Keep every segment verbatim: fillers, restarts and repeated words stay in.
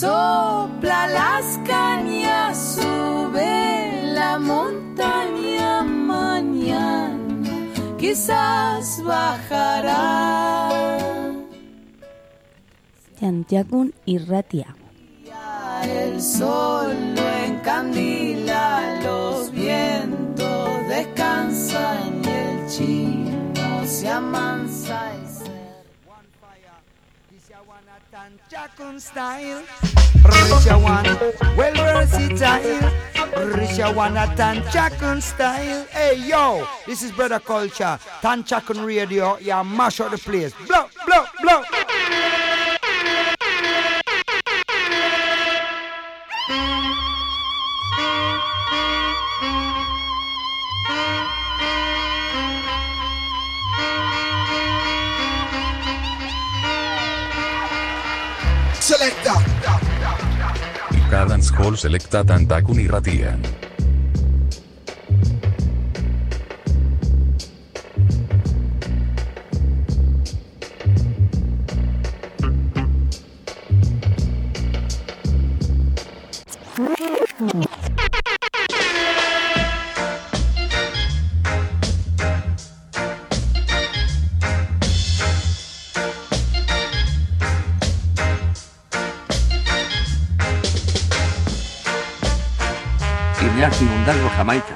sopla las cañas, sube la montaña, mañana quizás bajará. Santiagun irratia. El sol lo encandila, los vientos descansan y el chino se amansa. Tanchakun style, Risha one, well versatile. Risha one a Tanchakun style. Hey yo, this is Brother Culture, Tanchakun Radio. Yeah, mash out the place. Blow, blow, blow. Selecta. Cadence Hall Selecta Tantakun irratian. Iñaki Mundalgo, Jamaica.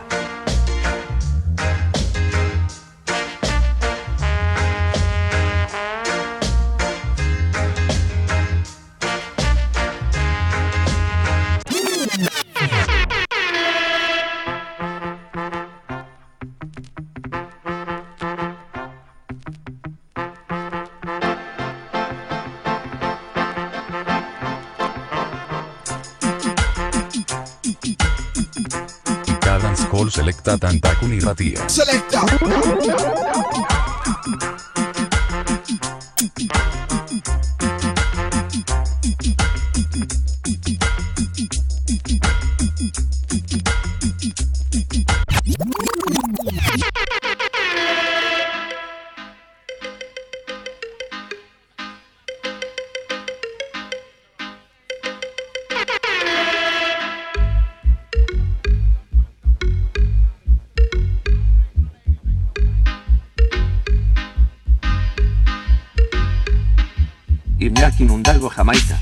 Hall Selecta Tantakun irratia. Selecta. Iñaki Mundalgo, Jamaica.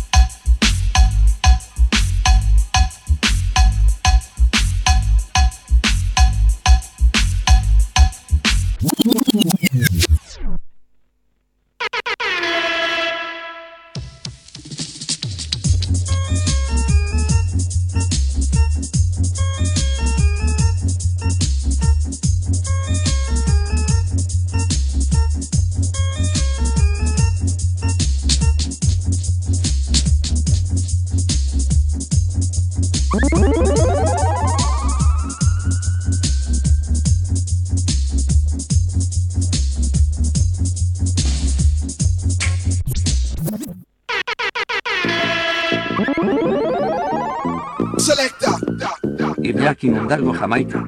Selecta. Iñaki Mundalgo, Jamaica.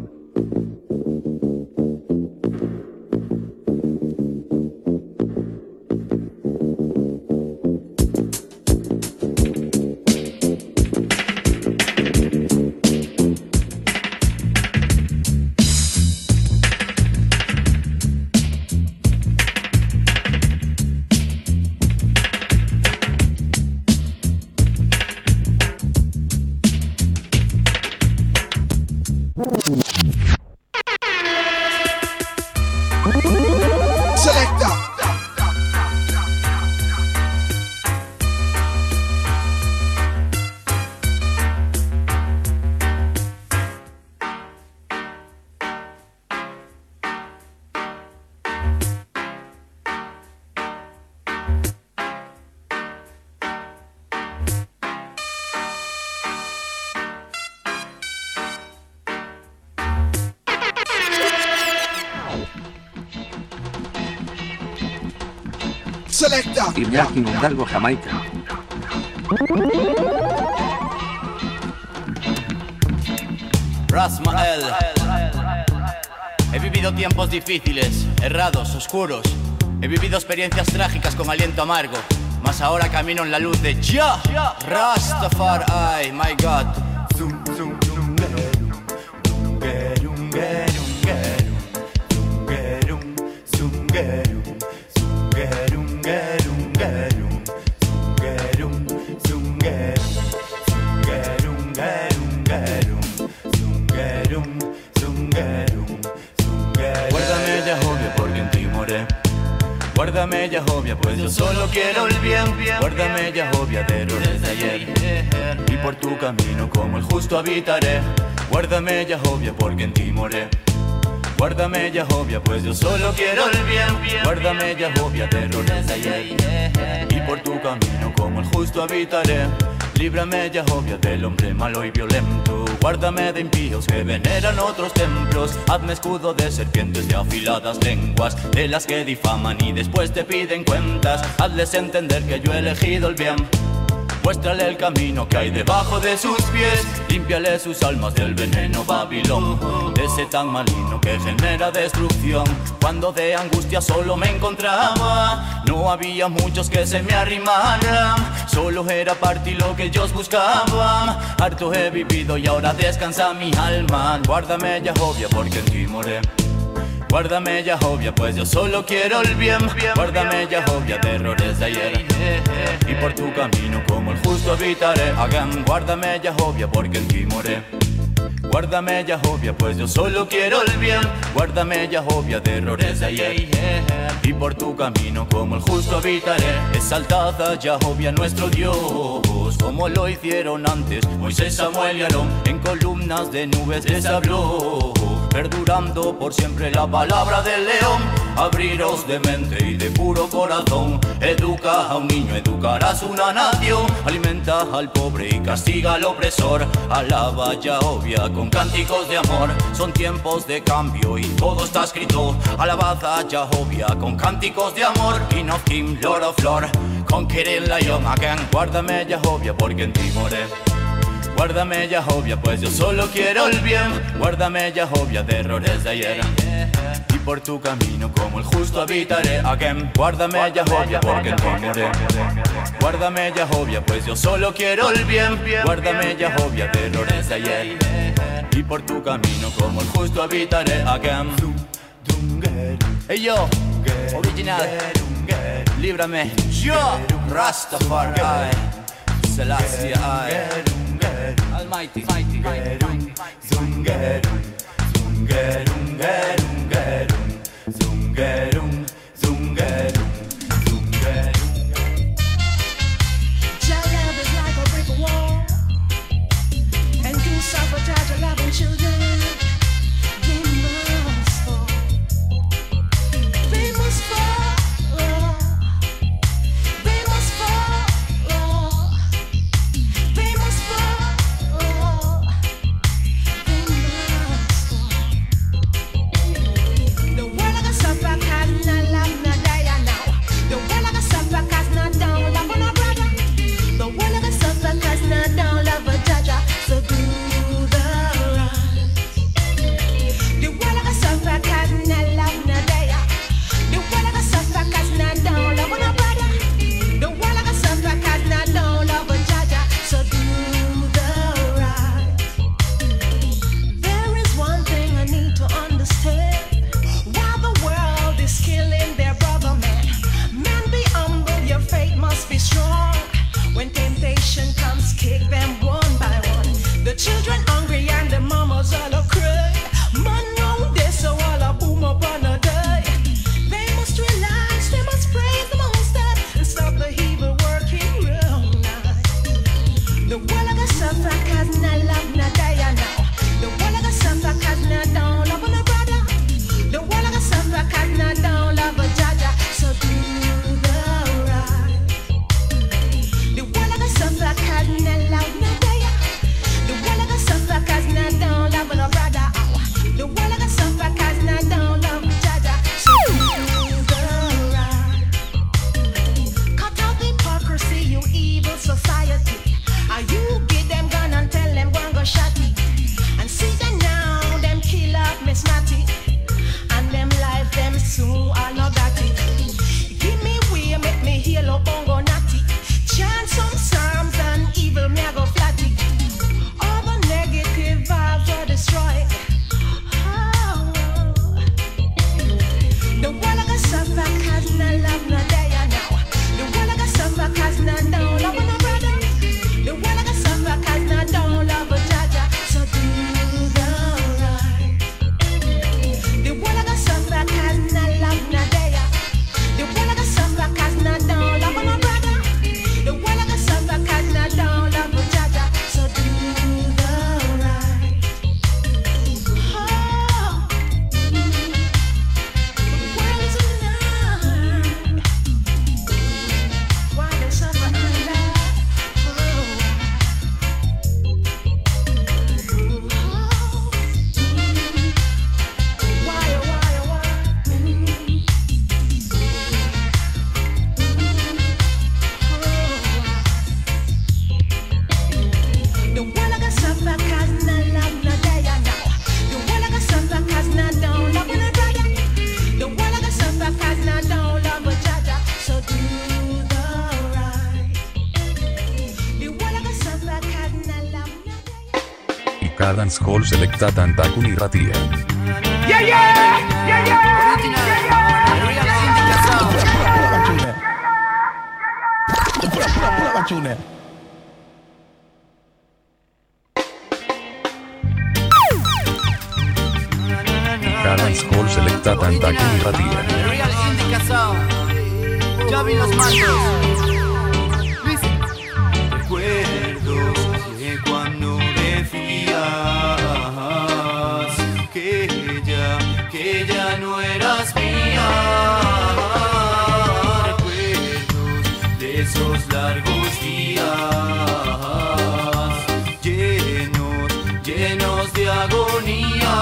Selecta. Iñaki Mundalgo, Jamaica. Rasmael. He vivido tiempos difíciles, errados, oscuros. He vivido experiencias trágicas con aliento amargo. Más ahora camino en la luz de Ya Rastafari, my God. Zum, zum, zum, gerum, gerum, gerum, gerum, zum, gerum, zum, gerum, gerum, gerum, gerum, zum, gerum, gerum, gerum, gerum, zum, gerum, zum, gerum, zum, gerum. Guárdame Jehová porque en ti moré. Guárdame Jehová, pues yo solo quiero el bien. Guárdame Jehová de errores de ayer, y por tu camino como el justo habitaré. Guárdame Jehová porque en ti moré. Guárdame Jehová, pues yo solo quiero el bien. Guárdame Jehová de errores de ayer, y por tu camino como el justo habitaré. Líbrame Jehová del hombre malo y violento. Guárdame de impíos que veneran otros templos. Hazme escudo de serpientes de afiladas lenguas, de las que difaman y después te piden cuentas. Hazles entender que yo he elegido el bien. Muéstrale el camino que hay debajo de sus pies. Límpiale sus almas del veneno Babilón, de ese tan maligno que genera destrucción. Cuando de angustia solo me encontraba, no había muchos que se me arrimaran. Solo era para ti lo que ellos buscaban. Harto he vivido y ahora descansa mi alma. Guárdame Jehová porque en ti moré. Guárdame Jehová, pues yo solo quiero el bien. Guárdame Jehová de errores de ayer, y por tu camino como el justo habitaré. Again. Guárdame Jehová porque en ti moré. Guárdame Jehová, pues yo solo quiero el bien. Guárdame Jehová de errores de ayer, y por tu camino como el justo habitaré. Exaltada Jehová nuestro Dios, como lo hicieron antes Moisés, Samuel y Aarón. En columnas de nubes les habló, perdurando por siempre la palabra del león. Abriros de mente y de puro corazón. Educa a un niño, educarás una nación. Alimenta al pobre y castiga al opresor. Alaba a Jehová con cánticos de amor. Son tiempos de cambio y todo está escrito. Alabad a Jehová con cánticos de amor. King of King, Lord of Lord, Conquering Lion again. Guárdame Jehová porque en ti moré. Guárdame Jehová, pues yo solo quiero el bien. Guárdame Jehová de errores de ayer, y por tu camino como el justo habitaré. Again. Guárdame Jehová porque en ti moré. Guárdame Jehová, pues yo solo quiero el bien. Guárdame Jehová de errores de ayer, y por tu camino como el justo habitaré. Again. Hey yo, original, líbrame. Yo, Rastafari, Selassie I, Almighty, mighty, mighty, Zungerum, Zungerum, Gerum, Gerum, Zungerum, Zungerum, Zungerum. Child love is like a brick wall, and can sabotage your loving children. They must fall. They must fall. They must fall. They must fall. They must. Dancehall Selecta Tantakun Irratia. Yeah, yeah, yeah, yeah. Original, real Indica sound. Dancehall Selecta Tantakun Irratia. Real Indica sound. Javi los mandos. Recuerdos de cuando decías que ya, que ya no eras mía. Recuerdos de esos largos días, llenos, llenos de agonía.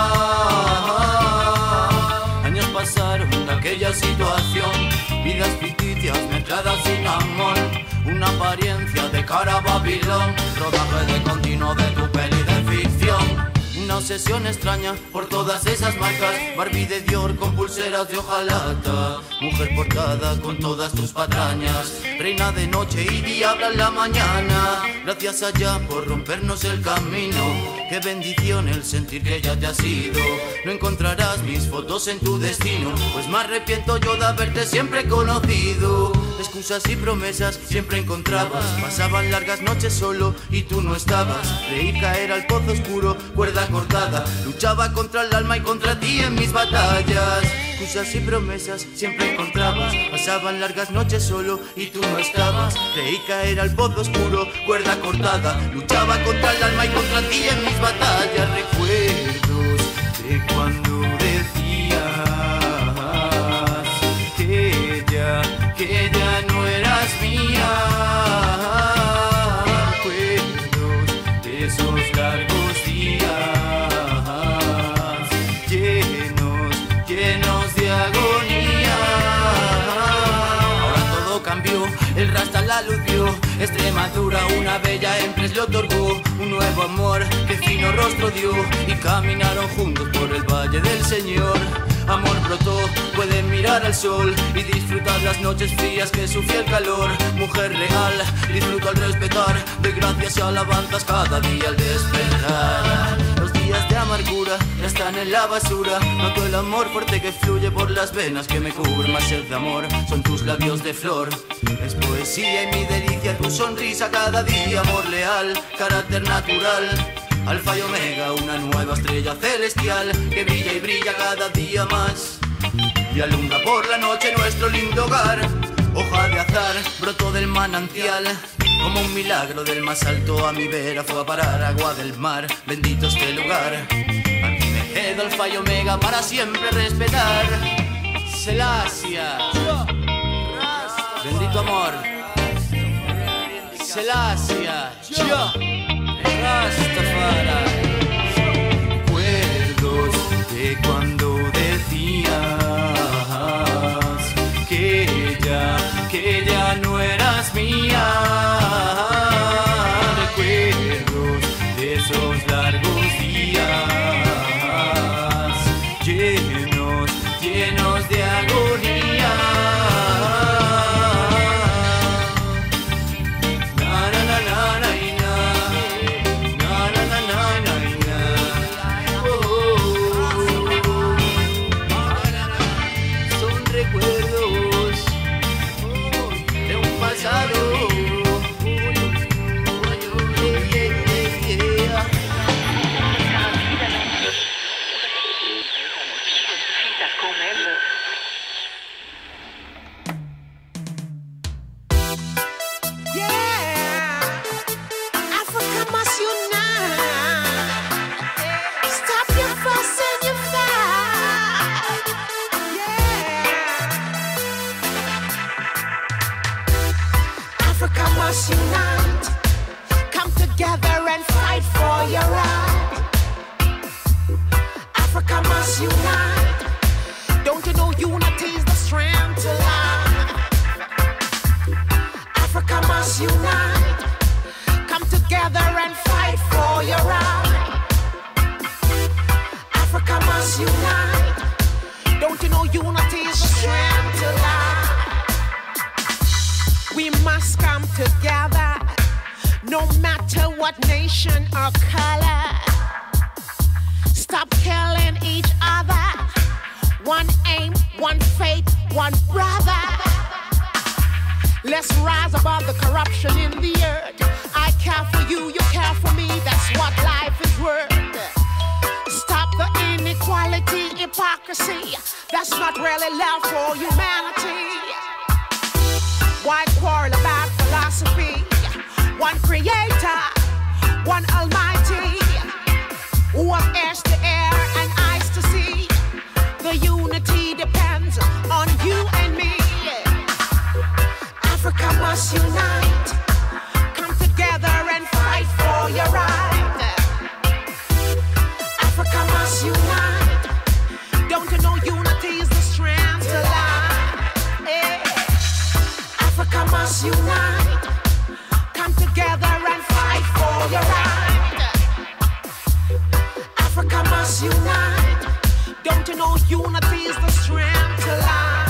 Años pasaron de aquella situación, vidas ficticias mezcladas sin amor. Una apariencia de cara a Babilón, rodaje de continuo de tu peli de ficción. Una obsesión extraña por todas esas marcas, Barbie de Dior con pulseras de hojalata, mujer portada con todas tus patrañas, reina de noche y diabla en la mañana. Gracias allá por rompernos el camino, qué bendición el sentir que ya te has ido. No encontrarás mis fotos en tu destino, pues me arrepiento yo de haberte siempre conocido. Excusas y promesas siempre encontrabas, pasaban largas noches solo y tú no estabas. Creí caer al pozo oscuro, cuerda cortada, luchaba contra el alma y contra ti en mis batallas. Excusas y promesas siempre encontrabas, pasaban largas noches solo y tú no estabas. Creí caer al pozo oscuro, cuerda cortada, luchaba contra el alma y contra ti en mis batallas. Recuerdos de cuando decías que ya, que ya no eras mía. Recuerdos de esos largos días, llenos, llenos de agonía. Ahora todo cambió, el rasta la lució, Extremadura una bella empresa le otorgó un nuevo amor que fino rostro dio, y caminaron juntos por el valle del Señor. Amor brotó, pueden mirar al sol y disfrutar las noches frías que su fiel calor. Mujer real, disfruto al respetar, de gracias y alabanzas cada día al despertar. Los días de amargura ya están en la basura, noto el amor fuerte que fluye por las venas que me cubren. Más sed de amor son tus labios de flor, es poesía y mi delicia tu sonrisa cada día. Amor leal, carácter natural, alfa y omega, una nueva estrella celestial que brilla y brilla cada día más y alumbra por la noche nuestro lindo hogar. Hoja de azar brotó del manantial, como un milagro del más alto a mi vera fue a parar agua del mar. Bendito este lugar, aquí me quedo alfa y omega para siempre respetar. Selasia, bendito amor. Selasia, yo. Rastafari. Recuerdos de cuando decías que ya, que ya no eras mía. Recuerdos de esos largos días, llenos, llenos de agonía. Unite, come together and fight for your right. Africa must unite. Don't you know unity is the strength to life? Africa must unite, come together and fight for your right. Africa must unite. Don't you know unity is the strength to life? We must come together, no matter what nation or color. Stop killing each other. One aim, one fate, one brother. Let's rise above the corruption in the earth. I care for you, you care for me. That's what life is worth. Stop the inequality, hypocrisy. That's not really love for humanity. Why quarrel about philosophy? One creator, one almighty, who has ears to air and eyes to see. The unity depends on you and me. Africa must unite. Come together and fight for your right. Africa must unite. Don't you know unity is the strength to life? Hey. Africa must unite. Come together and fight for your right. Africa must unite. Don't you know unity is the strength to life?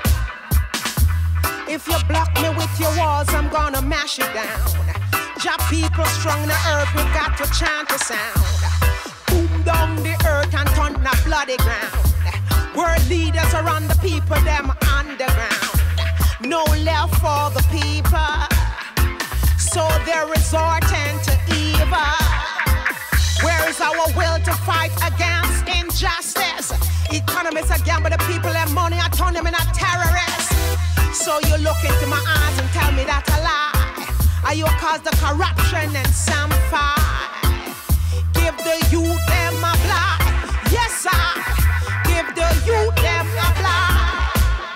If you block me with your walls, I'm gonna mash you down. Job people strong the earth, we've got to chant a sound. Boom down the earth and turn the bloody ground. World leaders are on the people, them underground. No love for the people, so they're resorting to evil. Where is our will to fight against injustice? Economists are gambling the people and money, I turn them into terrorists. So you look into my eyes and tell me that's a lie. Are you cause the corruption and some fight? Give the youth them a blight. Yes, I give the youth them a blight.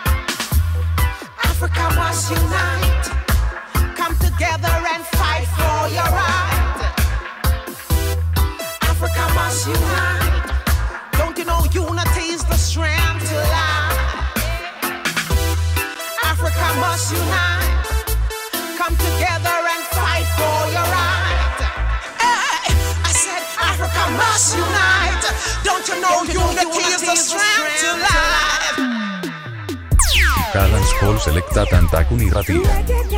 Africa must unite. Come together and fight for your right. Africa must unite. Don't you know unity is the strength to life? Africa must unite. Come together and fight for your right. Hey, I said Africa must unite. Don't you know unity is the strength to life? Callan's Call Selecta Tantakun Irratia.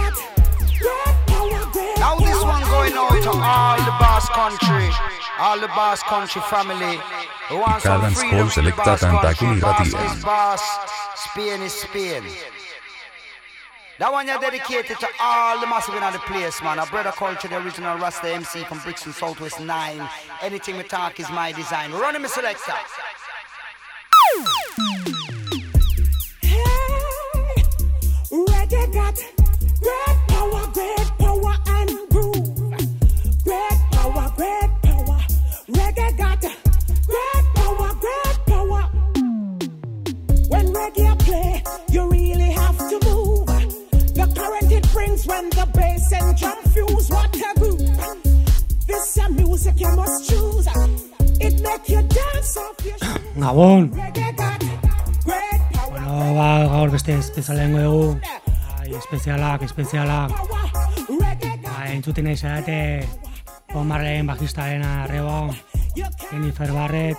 Now this one going out to all the Basque country, all the Basque country family who wants some Callan's freedom Call from the Selecta Basque country. Tantakun Basque Irratia. is Basque, Spain is Spain. That one you're dedicated to all the massive in the place, man. A brother culture, the original Rasta M C from Brixton Southwest nine. Anything we talk is my design. Run him, selector. Reggae got great power, great power and groove. Great power, great power. Reggae got great power, great power. When reggae play, you really have to move. The current it brings when the bass and drum fuse. What a groove. This a music you must choose. It make you dance off your shoes. Gabon. Reggae got great power. Bueno, ba, gaur beste espezialengo dugu. Ai, espezialak, espezialak. Ba, entzuten nahi zarete Bob Marleyren bajistaren arreba, Jennifer Barrett.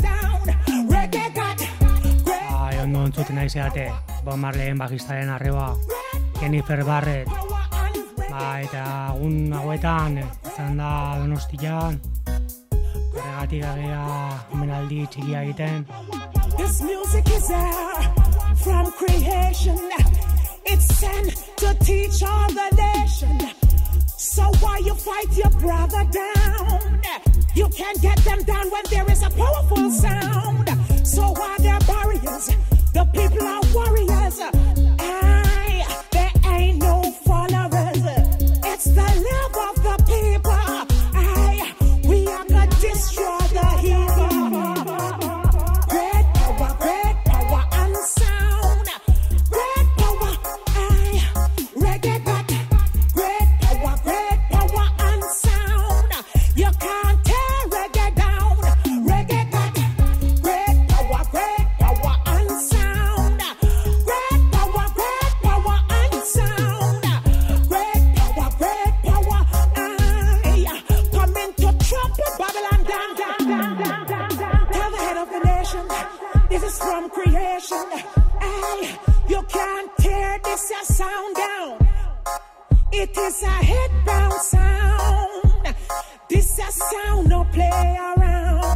Ai, ondo entzuten nahi zarete Bob Marleyren bajistaren arreba, Jennifer Barrett. Ba, eta egun hauetan izan da Donostian. Horregatik agea omenaldi txikia egiten. This music is there from creation. It's sent to teach all the nation. So why you fight your brother down? You can't get them down when there is a powerful sound. So why there barriers? The people are warriors. Aye, there ain't no followers. It's the love of the people. Aye, we are gonna destroy the evil. Great power, great power and sound. Great power, aye. Reggae got great power, great power and sound. You can't tear reggae down. Reggae got great power, great power and sound. Great power, great power and sound. Great power, great power, aye. Coming to trample Babylon down, down, down, down, down, down. Tell the head of the nation, this is from creation. Aye, you can't tear this a sound down. It is a head-bound sound. This a sound, no play around.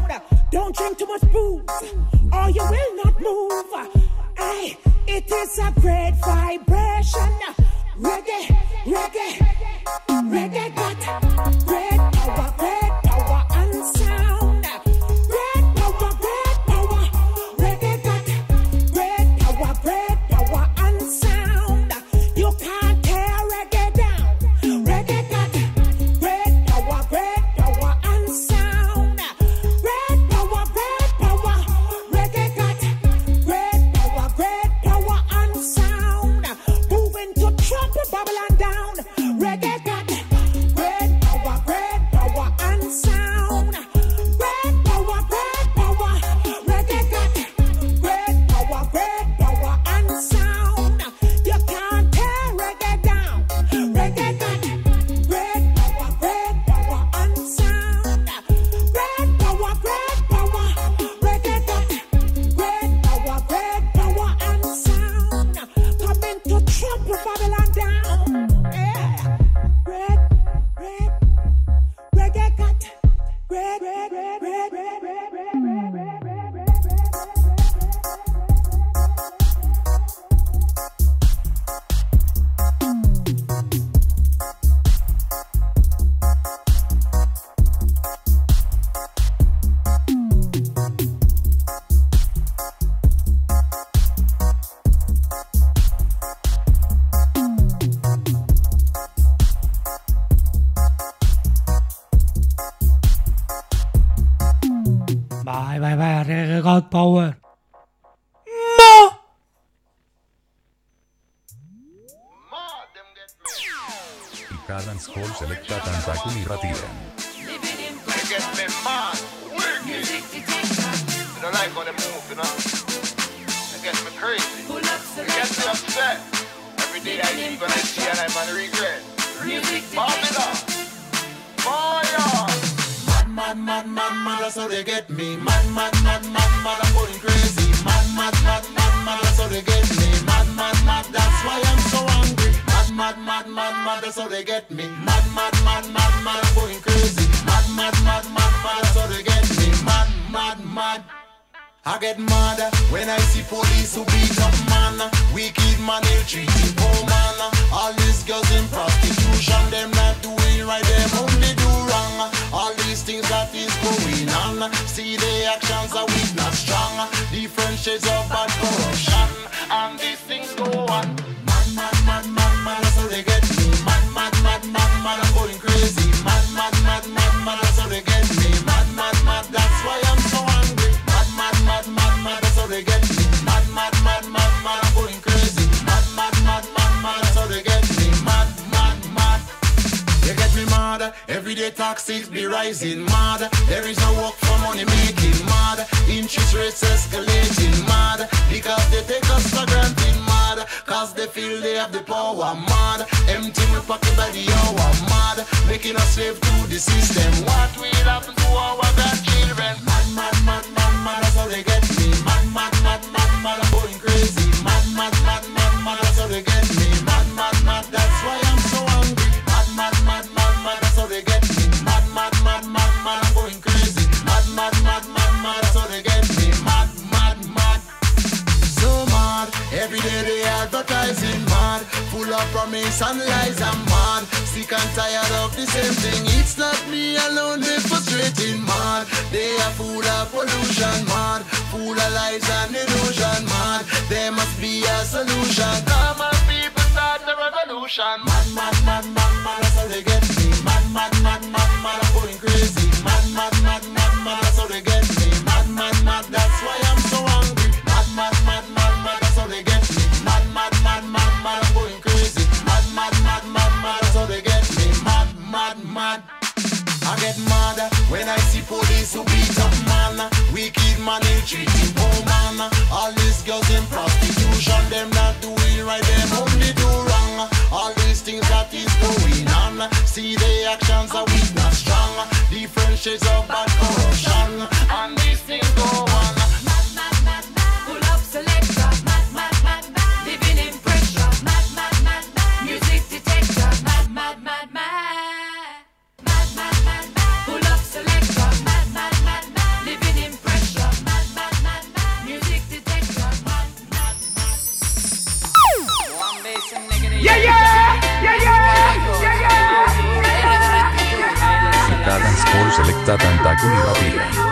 Don't drink too much booze, or you will not move. Hey, it is a great vibration. Reggae, reggae, reggae got great power, great power and sound. Great power, great power. Reggae got great power, great power and sound. You can't tear reggae down. Reggae got great power, great power and sound. Great power, great power. Reggae got great power, great power and sound. Moving to trample Babylon down. Reggae got great power, great power and sound. Great power, great power. Reggae got great power, great power and sound. You can't tear reggae down. Reggae got great power, great power and sound. Great power, great power. Reggae got great power, great power and sound. Coming to trample Babylon down. Yeah. Great, great. Reggae got great, great, great, great, great, great, great, great, great, great, great, Bai, bai, bai, reggae got power. Cadence Hall selecta Tantakun irratia. You get me mad, wicked. You don't like how they move, you know? It gets me crazy. It gets me upset. Every day I leave and I see and I'm on regret. Babylon. Fire. Mad, mad, mad, mad, that's how they get me. Mad, mad, mad, mad, mad, I'm going crazy. Mad, mad, mad, mad, mad, that's how they get me. Mad, mad, mad, that's why I'm so angry. Mad, mad, mad, mad, mad, that's how they get me. Mad, mad, mad, mad, mad, I'm going crazy. Mad, mad, mad, mad, mad, that's how they get me. Mad, mad, mad. I get mad when I see police who beat up man. Wicked man, they treating poor man. All these girls in prostitution, them not doing right, them only do wrong. All these things that is going on, see the actions are weak, not strong. Different shades of bad corruption, and these things go on. Mad, mad, mad, mad, mad, that's how they get me. Mad, mad, mad, mad, mad, I'm going crazy. Mad, mad, mad, mad, mad, that's how they get me. Mad, mad, mad, that's why I'm so angry. Mad, mad, mad, mad, mad, that's how they get me. Mad, mad, mad, mad, mad, I'm going crazy. Mad, mad, mad, mad, mad, that's how they get me. Mad, mad, mad. They get me mad. Everyday taxes be rising mad. There is no work for money making mad. Interest rates escalating mad. Because they take us for granted mad. Cause they feel they have the power mad. Empty my pocket by the hour mad. Making us slave to the system. What will happen to our grandchildren? Mad, mad, mad, mad, mad, that's how they get me. Mad, mad, mad, mad, mad, I'm going crazy. Mad, mad, mad, mad, mad, that's how they get me. Mad, mad, mad, that's why I'm so angry. Mad, mad, mad, mad, mad, that's how they get me. Mad, mad, mad, mad, mad, I'm going crazy. Mad, mad, mad, mad, mad, that's how they get me. Mad, mad, mad. So mad. Every day they advertising mad. Full of promise and lies, I'm mad. Sick and tired of the same thing. It's not me alone, they frustrating mad. They are full of pollution mad. Full of lies and illusion mad. There must be a solution. Come on people, start the revolution. Mad, mad, mad, mad, mad, that's how they get me. Mad, mad, mad, mad, mad, I'm going crazy. Mad, mad, mad, mad, mad, that's how they get me. Mad, mad, mad, that's why I'm so angry. Mad, mad, mad, mad, mad, that's how they get me. Mad, mad, mad, mad, mad, I'm going crazy. Mad, mad, mad, mad, mad, that's how they get me. Mad, mad, mad. I get mad when I see police who beat up man. Wicked man, they treating poor man. All these girls in prostitution, them not doing right, them only do wrong. All these things that is going Yeah, yeah, yeah, yeah, yeah, yeah. Cada Skol selecta Takun y Ratía.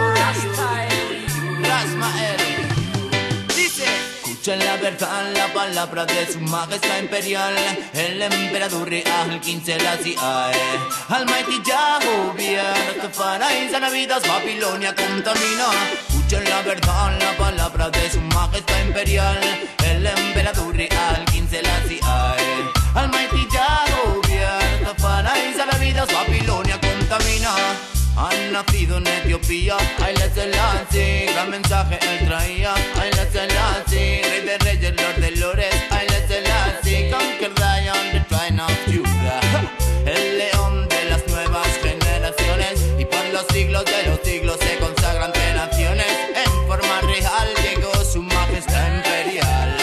Escuchen la verdad, la palabra de su majestad imperial, el emperador real, quince la C I A. Almighty Jehovah, Rastafari, Sanavidas, Babilonia contamina. Escuchen la verdad, la palabra de su majestad imperial, el emperador real, quince la C I A. Almighty Jehovah, Rastafari, Sanavidas, Babilonia contamina. Han nacido en Etiopía, Haile Selassie, gran mensaje él traía. Haile Selassie, rey de reyes, lord de lores. Haile Selassie, conquer Zion, the Trine of Judah. El león de las nuevas generaciones, y por los siglos de los siglos se consagra ante naciones. En forma real llegó su majestad imperial.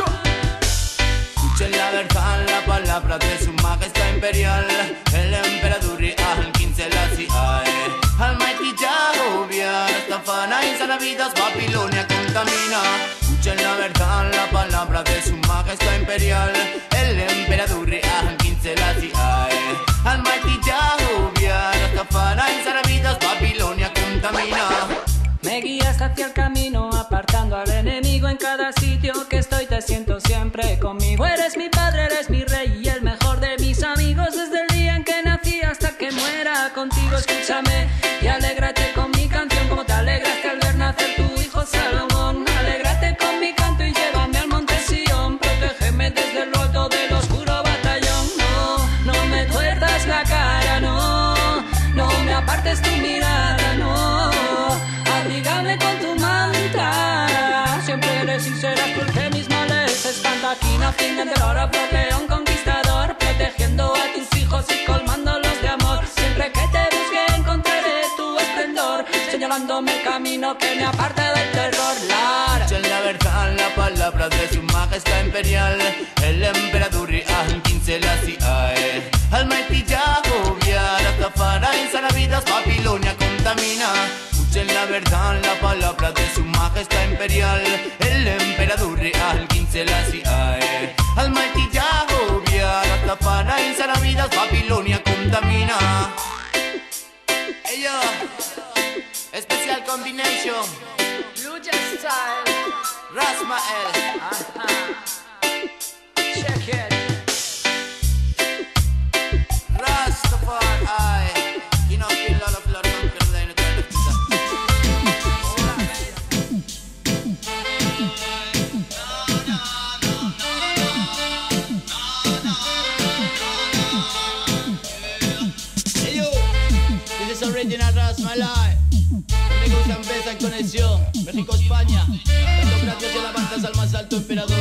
Escuchen la verdad, la palabra de su majestad imperial, el emperador real, quince la C I A. Almighty Jehovah, Rastafari, Sanavidas, Babilonia contamina. Escuchen la verdad, la palabra de su majestad imperial, el emperador real, quince la C I A. Almighty Jehovah, Rastafari, Sanavidas, Babilonia contamina. Me guías hacia el camino, apartando al enemigo. En cada sitio que estoy te siento siempre conmigo. Eres mi padre, eres mi rey y el mejor de mis amigos. Desde el día en que nací hasta que muera contigo. Escúchame y alégrate con mi canción, como te alegraste al ver nacer tu hijo Salomón. Alégrate con mi canto y llévame al monte Sión. Protégeme desde lo alto del oscuro batallón. No, no me tuerzas la cara, no, no me apartes tu mirada, no. Abrígame con tu manta, siempre eres y serás tú el que mis males espanta. Aquí nací en el oro, león conquistador, protegiendo a tus hijos y colmándolos de amor. Siempre que te busque encontraré tu esplendor, señalándome el camino que me aparte del terror. La Escuchen la verdad, la palabra de su majestad imperial, el emperador real, quince la C I A. Almighty Jehovah, Rastafari, Sanavidas, Babilonia contamina. Escuchen la verdad, la palabra de su majestad imperial, el emperador real, quince la C I A. Almighty Jehovah, Rastafari, Sanavidas, Babilonia contamina. Hey yo, special combination, Blue Jazz Style, Rasmael. check it. Rastafari, you know, feel all of love, conquer the united Hey yo, this is original Rasmalai. Amigos de Ambesa en conexión, México, España. Dando gracias y alabanzas al más alto emperador.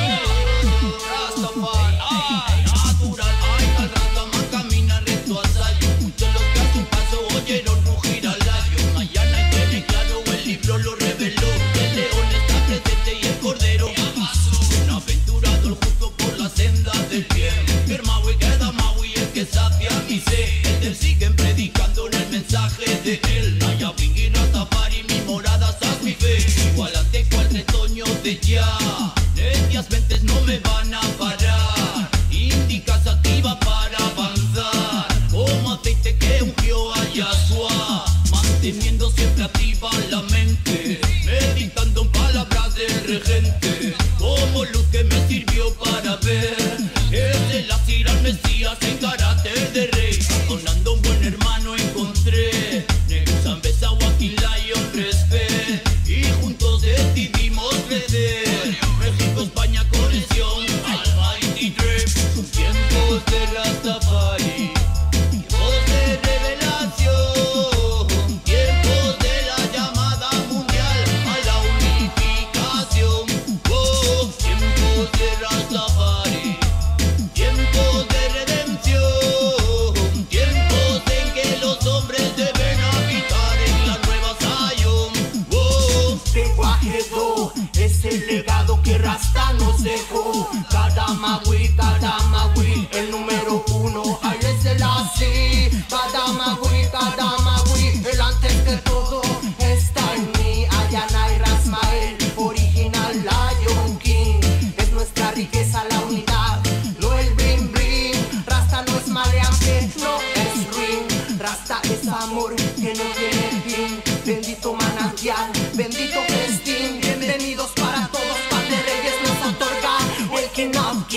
Rastafari, natural, ay, al Rastaman camina recto a Zion. Muchos los que a su paso oyeron rugir al lion. Mañana tiene claro, el libro lo reveló. El león está presente y el cordero. Bienaventurado el justo por la senda del bien. Hermaui queda Maui, el que sacia mi sed. El siguen predicando en el mensaje de él. Nayabin y Rastafari, mi morada, sas mi fe. Igual ante cual retoño de ya. Necias mentes no me van a parar. Indicas activa para avanzar. Como aceite que ungió a Yahshua. Manteniendo siempre activa la mente. Meditando en palabras del regente. Como luz que me sirvió para ver. Es el asir al Mesías en carácter de rey. Sonando un buen hermano encontré. Negusan besado aquí Lion Respect. Y juntos decidimos crecer. México, España, conexión. Almighty Dream. Tiempos de Rastafari. Tiempos de revelación. Tiempos de la llamada mundial a la unificación. Oh, tiempos de Rastafari. Tiempos de redención. Tiempos en que los hombres deben habitar en la nueva Zion. Oh, Tehuajedo es el legado que Rasta nos dejó. Kadamagui, Kadamagui, el número uno, Haile Selassie. Kadamagui, Kadamagui, el antes que todo está en mí. Ayana y Rasmael, original Lion King. Es nuestra riqueza la unidad, no el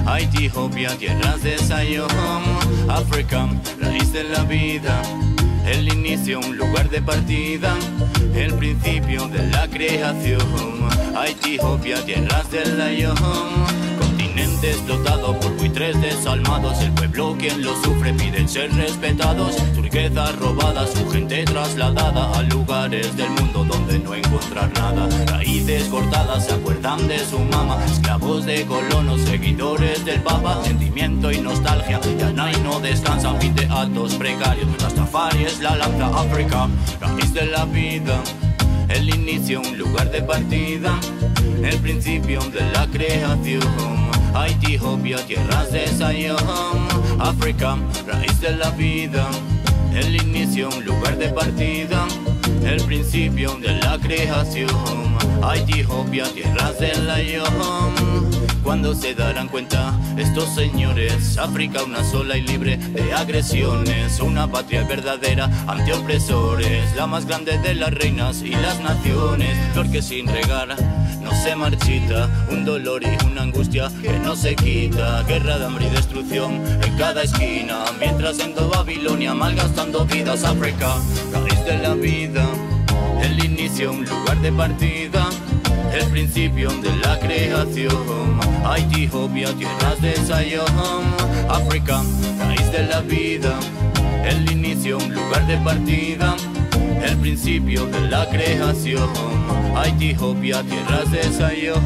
Haití, Etiopía, tierras de Zion. África, raíz de la vida. El inicio, un lugar de partida. El principio de la creación. Haití, Etiopía, tierras del Lion. Continente explotado por buitres desalmados. El pueblo quien lo sufre pide ser respetados. Su riqueza robada, su gente trasladada a lugares del mundo donde no encontrar nada. Raíces cortadas, se acuerdan de su mamá. Esclavos de colonos, seguidores del papa. Sentimiento y nostalgia, ya no hay no descansan. Fin de actos precarios, Rastafari es la lanza. África, raíz de la vida. El inicio, un lugar de partida. El principio de la creación. Haití, Etiopía, tierras de Zion. África, raíz de la vida. El inicio, un lugar de partida. El principio de la creación. Haití, Etiopía, tierras de Zion. Cuando se darán cuenta estos señores, África una sola y libre de agresiones, una patria verdadera ante opresores, la más grande de las reinas y las naciones, flor que sin regar no se marchita, un dolor y una angustia que no se quita, guerra de hambre y destrucción en cada esquina, mientras en toda Babilonia malgastando vidas. África, raíz de la vida, el inicio, un lugar de partida. El principio de la creación. Haití, Etiopía, tierras de Zion. África, raíz de la vida. El inicio, un lugar de partida. El principio de la creación. Haití, Etiopía, tierras de Zion.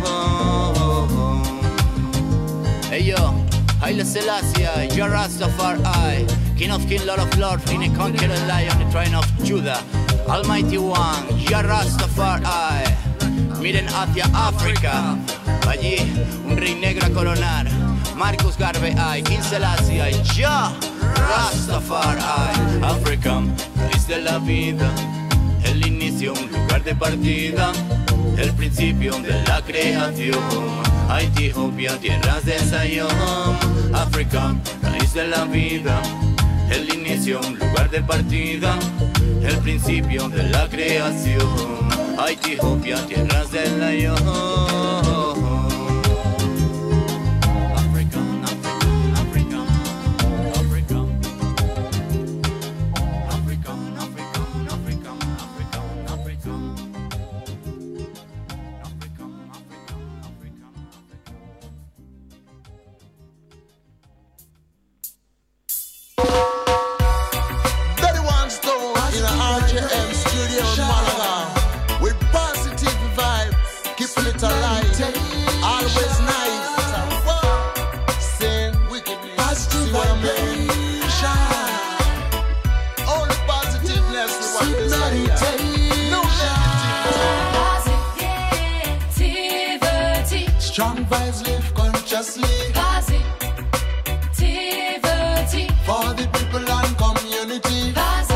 Hey yo, Haile Selassie, Jah Rastafari, King of King, Lord of Lords, King and Conqueror, Lion, the Triumph of Judah, Almighty One, Jah Rastafari. Miren hacia África, allí un rey negro a coronar. Marcus Garvey, King Selassie, Jah Rastafari. África, raíz de la vida. El inicio, un lugar de partida. El principio de la creación. Haití, Etiopía, tierras de Zion. África, raíz de la vida. El inicio, un lugar de partida. El principio de la creación. Haití, Etiopía, tierras del Lion. African, African, African, African, African, African, African, African, African. Daddy Wants to in a R J M studio in Malaga. With positive vibes, keeping it alive, always nice. Sin, positive vibration. Only positiveness we want to say. No negativity. Strong vibes live consciously. Positivity. For the people and community.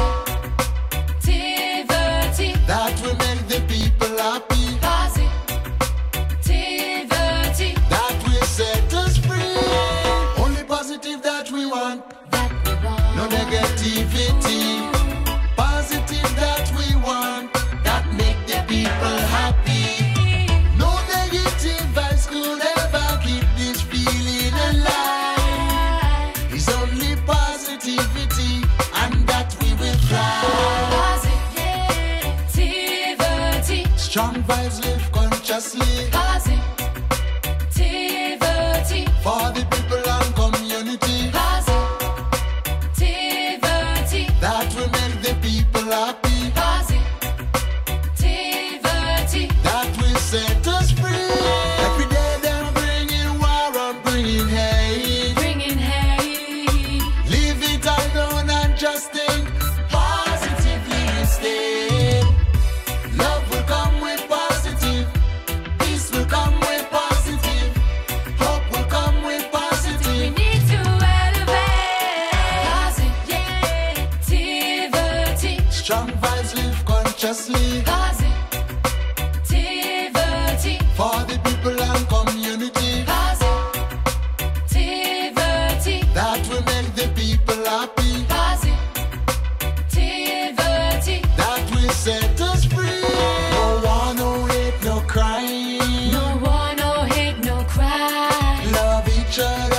That will make the people happy. Positivity. That will set us free. Only positive that we want. That we want. No negativity. Positive that we want. That make the people happy. No negative vibes could ever keep this feeling alive. It's only positivity, and that we will fly. Strong vibes live consciously. Positivity. For the people and community. Positivity. That will make the people happy. Positivity. That will set us free. Every day they're bringing war and bringing hate. Bringing hate. Leave it alone and just think positively instead. Love will come with positive. Peace will come with positive. Hope will come with positive. We need to elevate. Positivity. Strong vibes live consciously. Positivity. For the people and community. Positivity. That will make the people happy. Positivity. That will set us free. No war, no hate, no crime. No war, no hate, no crime. Love each other.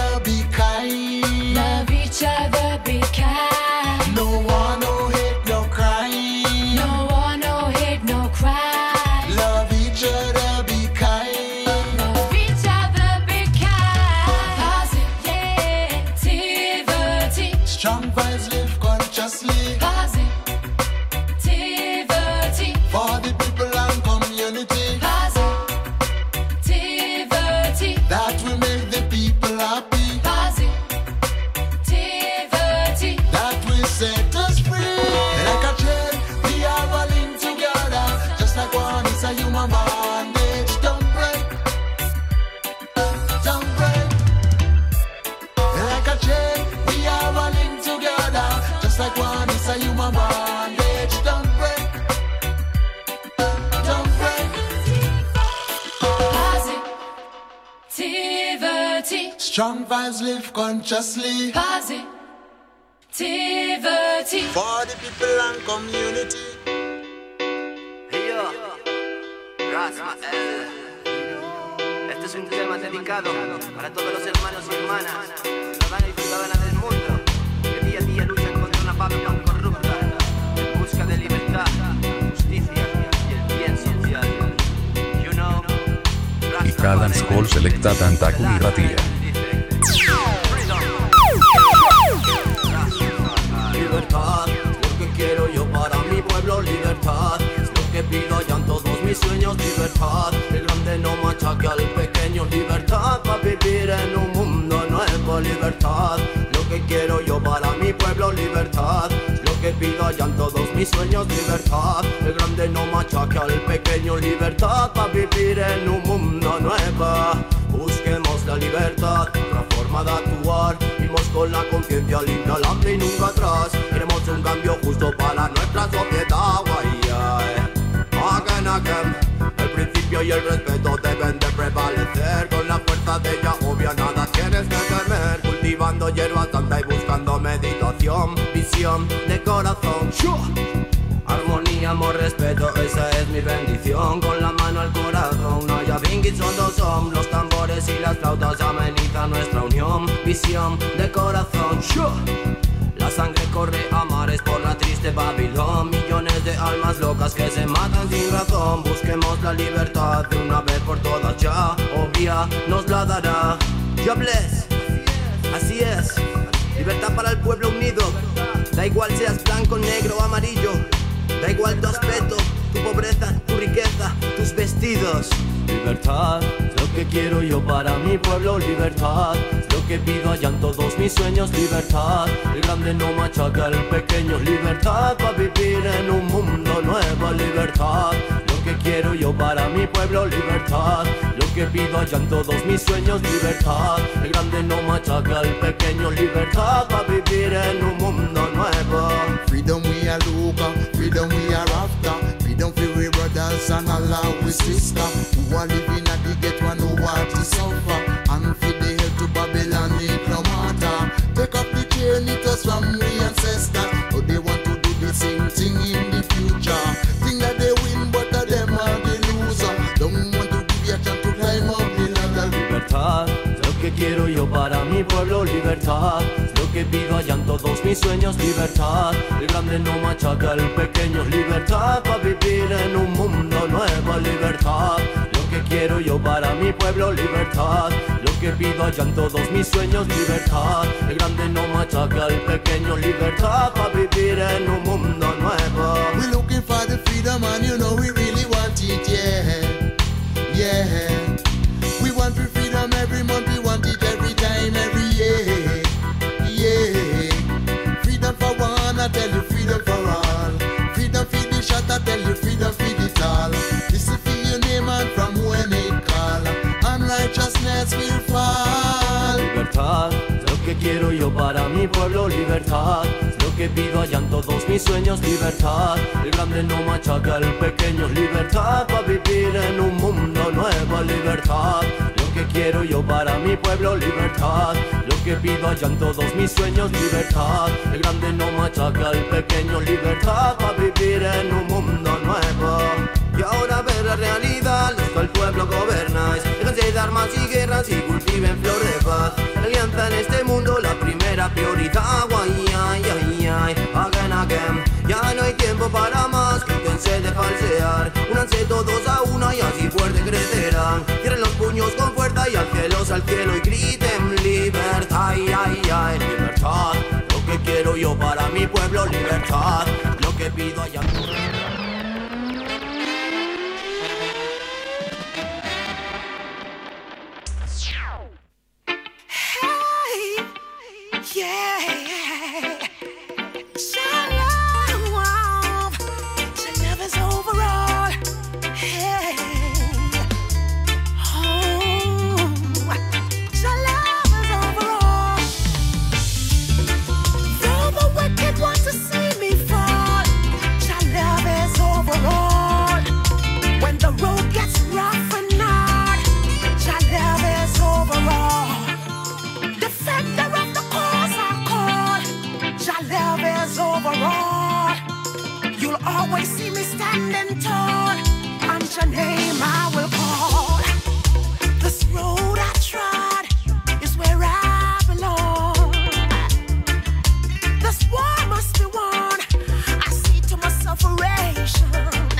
Strong vibes live consciously. Positivity. For the people and community. Hey yo, Rasmael. Este es un tema dedicado para todos los hermanos y hermanas, ciudadanos y ciudadanas del mundo, que día a día luchan contra una Babylon corrupta, en busca de libertad, justicia y el bien social. You know, Y cada Skoll selecta Tantaku y Ratia. Libertad, lo que quiero yo para mi pueblo, libertad. Es lo que pido allá en todos mis sueños, libertad. El grande no machaque al pequeño, libertad. Para vivir en un mundo nuevo, libertad. Lo que quiero yo para mi pueblo, libertad. Es lo que pido allá en todos mis sueños, libertad. El grande no machaque al pequeño, libertad. Para vivir en un mundo nuevo. Busquemos la libertad, otra forma de actuar. Vivimos con la conciencia limpia, al hambre y nunca atrás. Queremos un cambio justo para nuestra sociedad. Again, again. El principio y el respeto deben de prevalecer. Con la fuerza de ella obvia nada tienes que temer. Cultivando hierba santa y buscando meditación. Visión de corazón. Armonía, amor, respeto, esa es mi bendición. Con la mano al corazón, no haya bingis, solo son los tambores y las flautas amenizan nuestra unión. Visión de corazón, la sangre corre a mares por la triste Babilón. Millones de almas locas que se matan sin razón. Busquemos la libertad de una vez por todas ya. Obvia nos la dará. Ya bless, así es. Libertad para el pueblo unido. Da igual seas blanco, negro o amarillo. Da igual tu aspecto, tu pobreza, tu riqueza, tus vestidos. Libertad, es lo que quiero yo para mi pueblo, libertad. Es lo que pido allá en todos mis sueños, libertad. El grande no machaca al pequeño, libertad. Para vivir en un mundo nuevo, libertad. Lo que quiero yo para mi pueblo, libertad. Lo que pido allá en todos mis sueños, libertad. El grande no machaca al pequeño, libertad. Para vivir en un mundo nuevo. Freedom we are looking, freedom we are after. Freedom for we brothers and Allah we sister. Who are living at the ghetto and who are to suffer. And for the hell to Babylon it no matter. Take up the chain, it was from we ancestors. But they want to do the same thing in the future. Think that they win but that them are the loser. Don't want to give you a chance to climb up the ladder. Libertad, es lo que quiero yo para mi pueblo, libertad. Lo que pido allá en todos mis sueños, libertad. El grande no machaca al pequeño, libertad. Para vivir en un mundo nuevo, libertad. Lo que quiero yo para mi pueblo, libertad. Lo que pido allá en todos mis sueños, libertad. El grande no machaca al pequeño, libertad. Para vivir en un mundo nuevo. We're looking for the freedom and you know we really want it, yeah. Yeah. We want free freedom every month, we want it every time, every year. Yeah, freedom for one, I tell you freedom for all. Freedom for the shot, I tell you freedom for the tall. This is for your name and from when it call. Unrighteousness will fall. Libertad, es lo que quiero yo para mi pueblo, libertad. Es lo que pido allá en todos mis sueños, libertad. El grande no machaca al pequeño, libertad. Para vivir en un mundo nuevo, libertad. Lo que quiero yo para mi pueblo, libertad. Lo que pido allá en todos mis sueños, libertad. El grande no machaca al pequeño, libertad. Para vivir en un mundo nuevo. Y ahora ver la realidad, los que al pueblo gobernáis. Déjense de armas y guerras y cultiven flor de paz. La alianza en este mundo, la primera prioridad. Guay, ay, ay, ay, again, again. Ya no hay tiempo para más, quítense de falsear. Únanse todos a una y así fuerte crecerán. Cierren los puños con fuerza y al cielo, al cielo y griten libertad, ay, ay, ay, libertad. Lo que quiero yo para mi pueblo, libertad. Lo que pido allá. Want to see me fall. Your love is always see me standing tall. On your name I will call. This road I trod is where I belong. This war must be won. I see to my sufferation,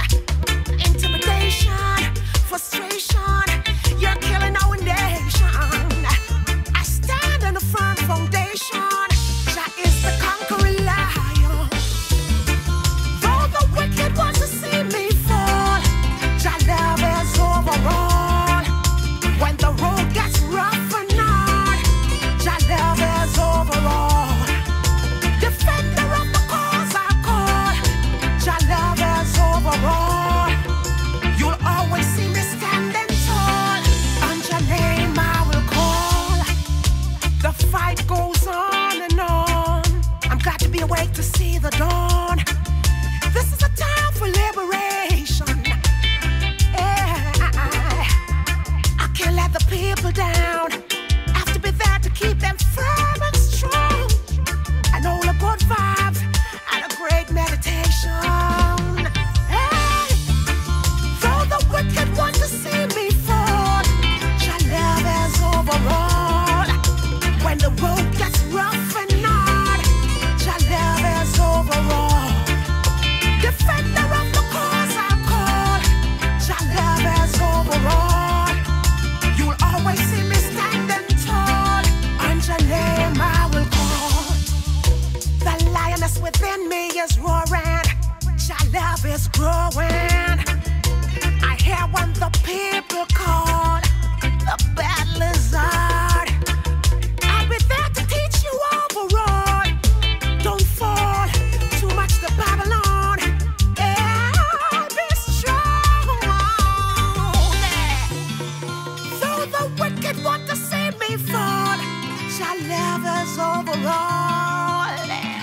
intimidation, frustration. You're killing our nation. I stand on a firm foundation. Jah is the conquering lion. Though the wicked want to see me fall, Jah love is overall. When the road gets rough and hard, Jah love is overall. Defender of the cause I call, Jah love is overall. You'll always see me standing tall. On your name I will call. The fight goes on and on. I'm glad to be awake to see the dawn. This is a time for liberation. Yeah, I can't let the people down. I have to be there to keep them firm and strong. And all the good vibes and a great meditation. Hey, though the wicked want to see me fall, Jah love is overall. When the road gets rough and hard, Jah love is overall. Defender of the cause I call, Jah love is overall. You'll always see me standing tall. On your name I will call. The lioness within me is roaring. Jah love is growing. I hear when the people call. The battle is hard. I'll be there to teach you overall. Don't fall too much to Babylon. Yeah, be strong. Though the wicked want to see me fall, Jah love is overall.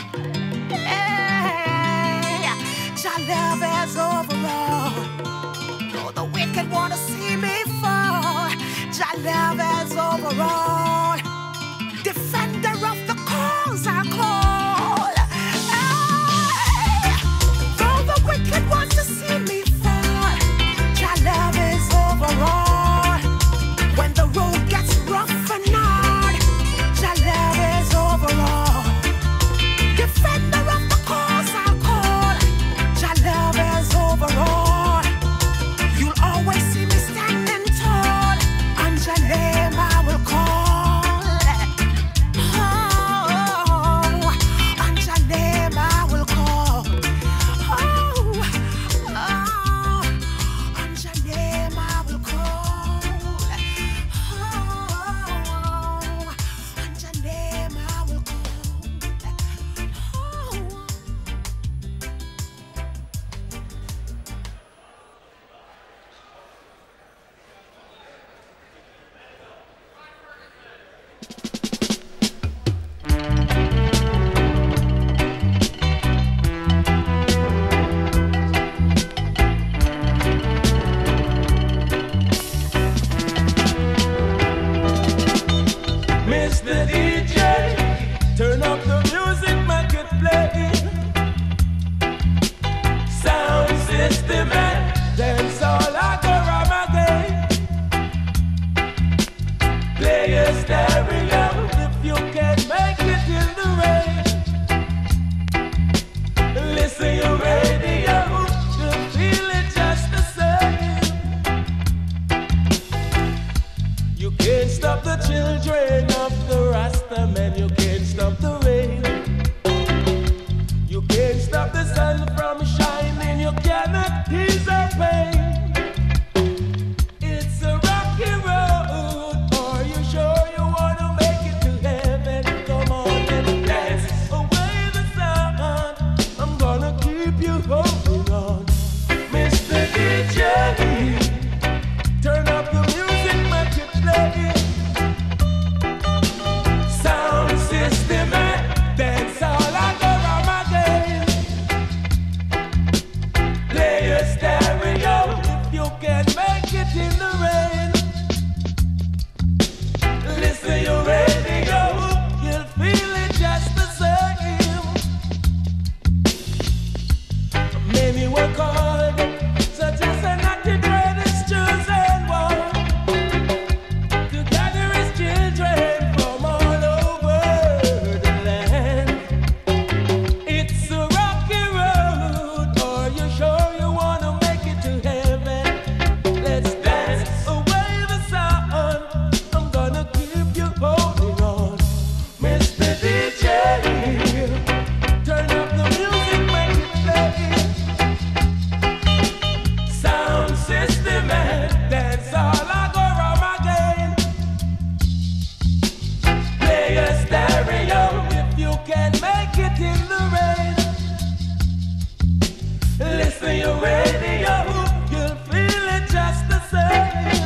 Yeah, Jah love is overall. Though the wicked want to see me fall, Jah love is overall. Defender of the cause I call. Hey, though the wicked want to see me fall, Jah love is overall. When the road gets rough and hard, Jah love is overall. Defender of the cause I call, Jah love is overall. You'll always see me standing tall. On your name I will call. Sound to your radio, you'll feel it just the same.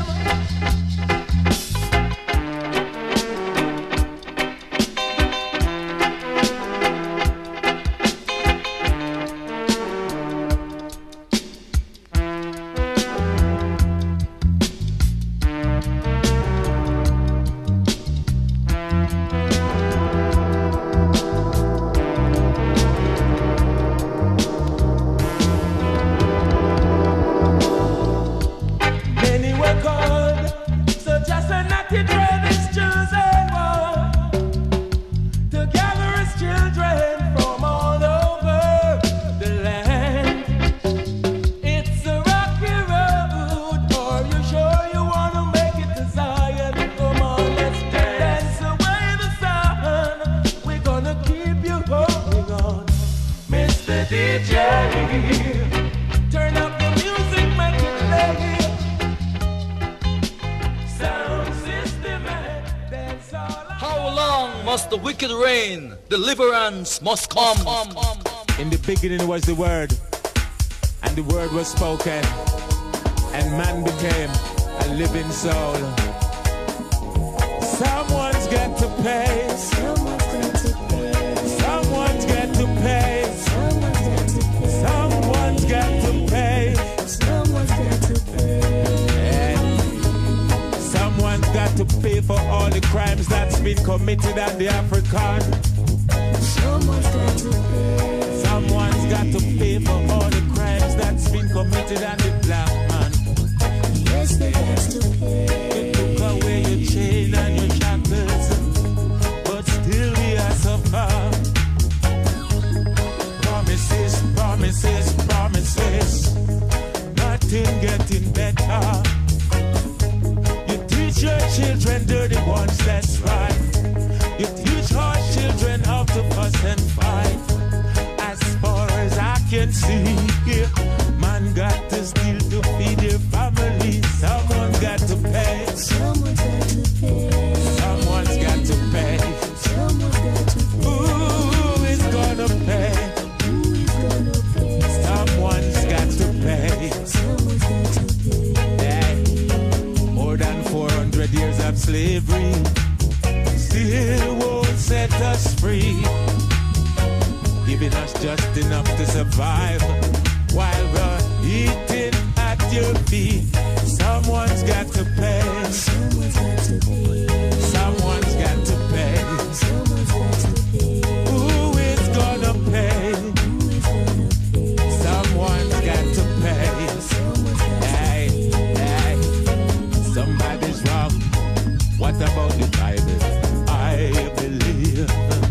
Deliverance must come. In the beginning was the Word, and the Word was spoken, and man became a living soul. Someone's got to pay. Someone's got to pay. Someone's got to pay. Someone's got to pay. Someone's got to pay. Someone's got to pay for all the crimes that's been committed on the African. Someone's got to pay. Someone's got to pay for all the crimes that's been committed on the black man. Yes, they got to pay. They took away your chain and your shackles, but still we are suffer. Promises, promises, promises. Nothing getting better. You teach your children dirty ones, that's right. You teach our children how to fuss and fight. As far as I can see, man got to steal to feed their family. Someone's got to pay. Someone's got to pay. Someone's got to pay. Someone's got to pay. Who is gonna pay? Who is gonna pay? Someone's got to pay. Someone's got to pay. Yeah. More than four hundred years of slavery still won't set us free, giving us just enough to survive while we're eating at your feet. Someone's got to pay. Someone's got to pay. Someone's got to pay. Someone's got to pay. Who is gonna pay? Who is gonna pay? Someone's got to pay. Someone's got to hey, pay. Hey, somebody's wrong. What about the Bible? I believe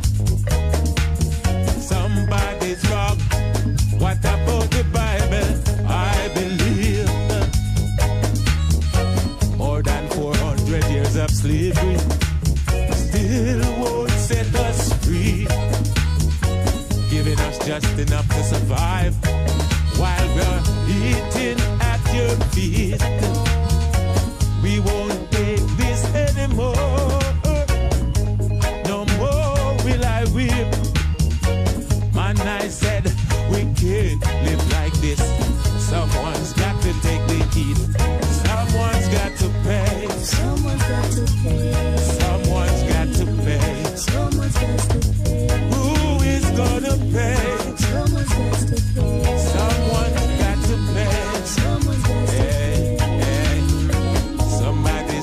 somebody's wrong. What about the Bible? I believe more than four hundred years of slavery still won't set us free, giving us just enough to survive while we're eating at your feet. We won't take this anymore. I weep. Man, I said we can't live like this. Someone's got to take the heat. Someone's got to pay. Someone's got to pay. Someone's got to pay. Someone's got to pay. Who is gonna pay? Someone's got to pay. Someone's got to pay. Someone's got to pay. Hey, hey. Somebody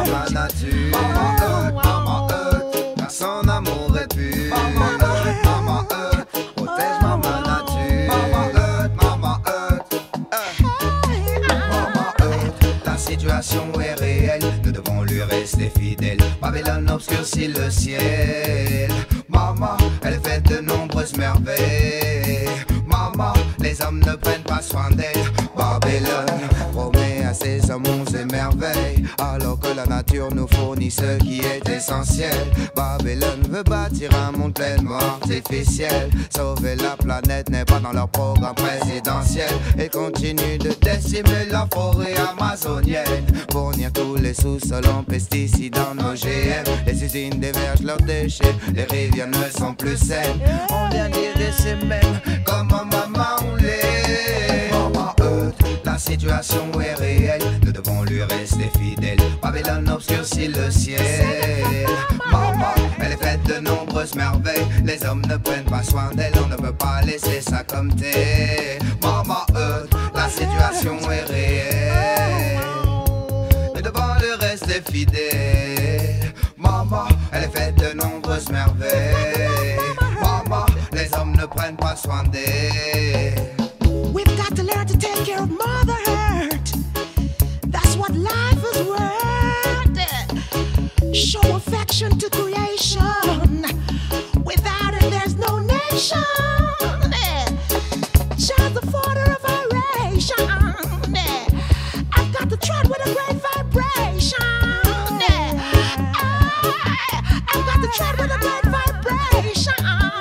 ma nature. Maman Earth, Maman Earth, car son amour est pur. Maman Earth, Maman Earth, protège Maman nature. Maman Earth, Maman Earth, Maman Earth, la situation est réelle, nous devons lui rester fidèles. Babylone obscurcit le ciel. Maman, elle fait de nombreuses merveilles. Maman, les hommes ne prennent pas soin d'elle. Babylone promet à ses hommes onze merveilles, alors que la nature nous fournit ce qui est essentiel. Babylone veut bâtir un monde pleinement artificiel. Sauver la planète n'est pas dans leur programme présidentiel. Et continue de décimer la forêt amazonienne, fournir tous les sous-sols en pesticides en O G M. Les usines dévergent leurs déchets, les rivières ne sont plus saines. On vient d'y ces mêmes comment maman on l'est. Maman Earth, la situation est réelle, nous devons lui rester fidèles. Babylone obscurcit le ciel. Maman, elle est faite de nombreuses merveilles, les hommes ne prennent pas soin d'elle, on ne peut pas laisser ça comme t'es. Maman Earth, la situation est réelle, nous devons lui rester fidèles. Maman, elle est faite de nombreuses merveilles. Maman, les hommes ne prennent pas soin d'elle. We've got to learn to take care of Mother Earth. That's what life is worth. Show affection to creation. Without it, there's no nation. Child, the father of our nation. I've got to tread with a great vibration. I've got to tread with a great vibration.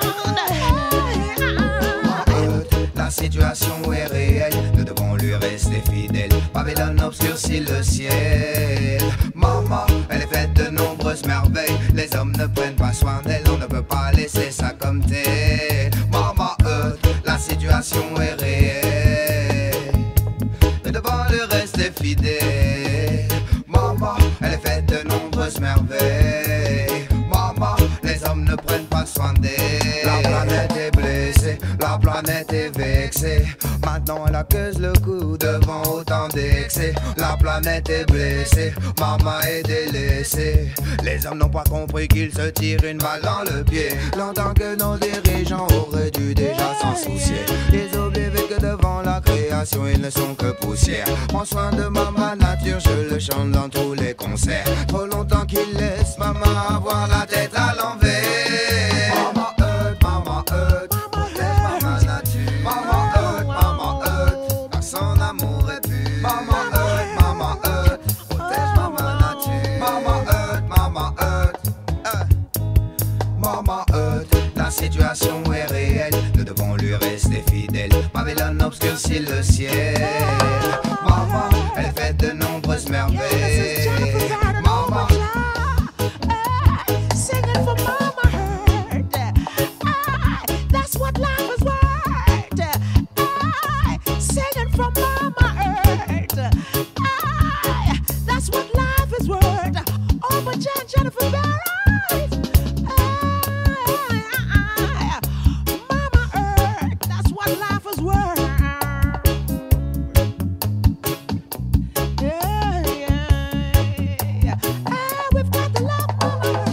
La situation est réelle, nous devons lui rester fidèles. Babylone obscurcit le ciel. Maman, elle est faite de nombreuses merveilles, les hommes ne prennent pas soin d'elle, on ne peut pas laisser ça comme tel. Maman Earth, la situation est réelle, nous devons lui rester fidèles. Maman, elle est faite de nombreuses merveilles. Maman, les hommes ne prennent pas soin d'elle. La planète est blessée, la planète est vexée. Maintenant elle accuse le coup devant autant d'excès. La planète est blessée, maman est délaissée. Les hommes n'ont pas compris qu'ils se tirent une balle dans le pied. Longtemps que nos dirigeants auraient dû déjà s'en soucier. Ils oublient que devant la création ils ne sont que poussière. Prends soin de maman nature, je le chante dans tous les concerts. Trop longtemps qu'ils laissent maman avoir la tête à l'envers. Maman Earth, Maman Earth, protège maman nature. Maman Earth, Maman Earth, car son amour est pur. Maman Earth, Maman Earth, protège maman nature. Maman Earth, Maman Earth, euh. Maman Earth, la situation est réelle, nous devons lui rester fidèles. Babylone obscurcit le ciel. Maman, elle est faite de nombreuses merveilles. Maman, singing for Mama Earth. That's what life is worth. Singing for Mama Earth. That's what life is worth. Oh, but Jan Jennifer Barrett. Mama Earth. That's what life is worth. Yeah, yeah. Ah, we've got to love Mama Earth.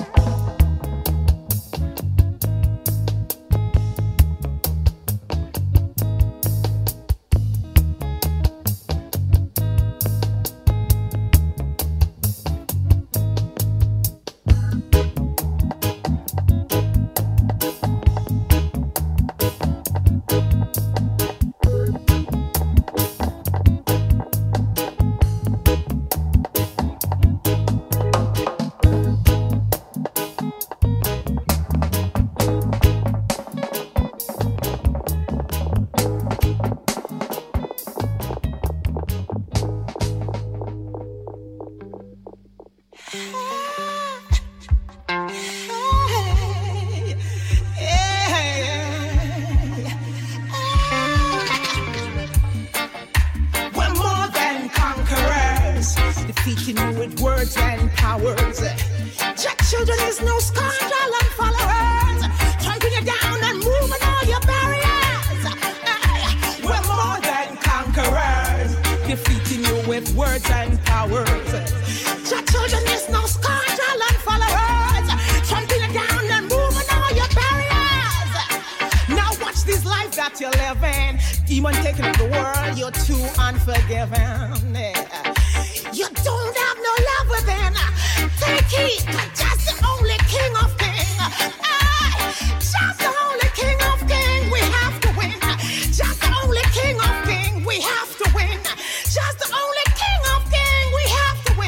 We're more than conquerors, defeating you with words and powers. Jack children is no scoundrel and followers, tracking you down and moving all your barriers. We're more than conquerors, defeating you with words and powers. Jack children is no no scoundrel and followers, trampling you down and moving all your barriers. Now watch this life that you're living. Demon taking over the world, you're too unforgiving. Yeah. You don't have no love within. Take heed, just the only king of kings. Aye, just the only king of kings. We have to win. Just the only king of kings. We have to win. Just the only king of kings. We have to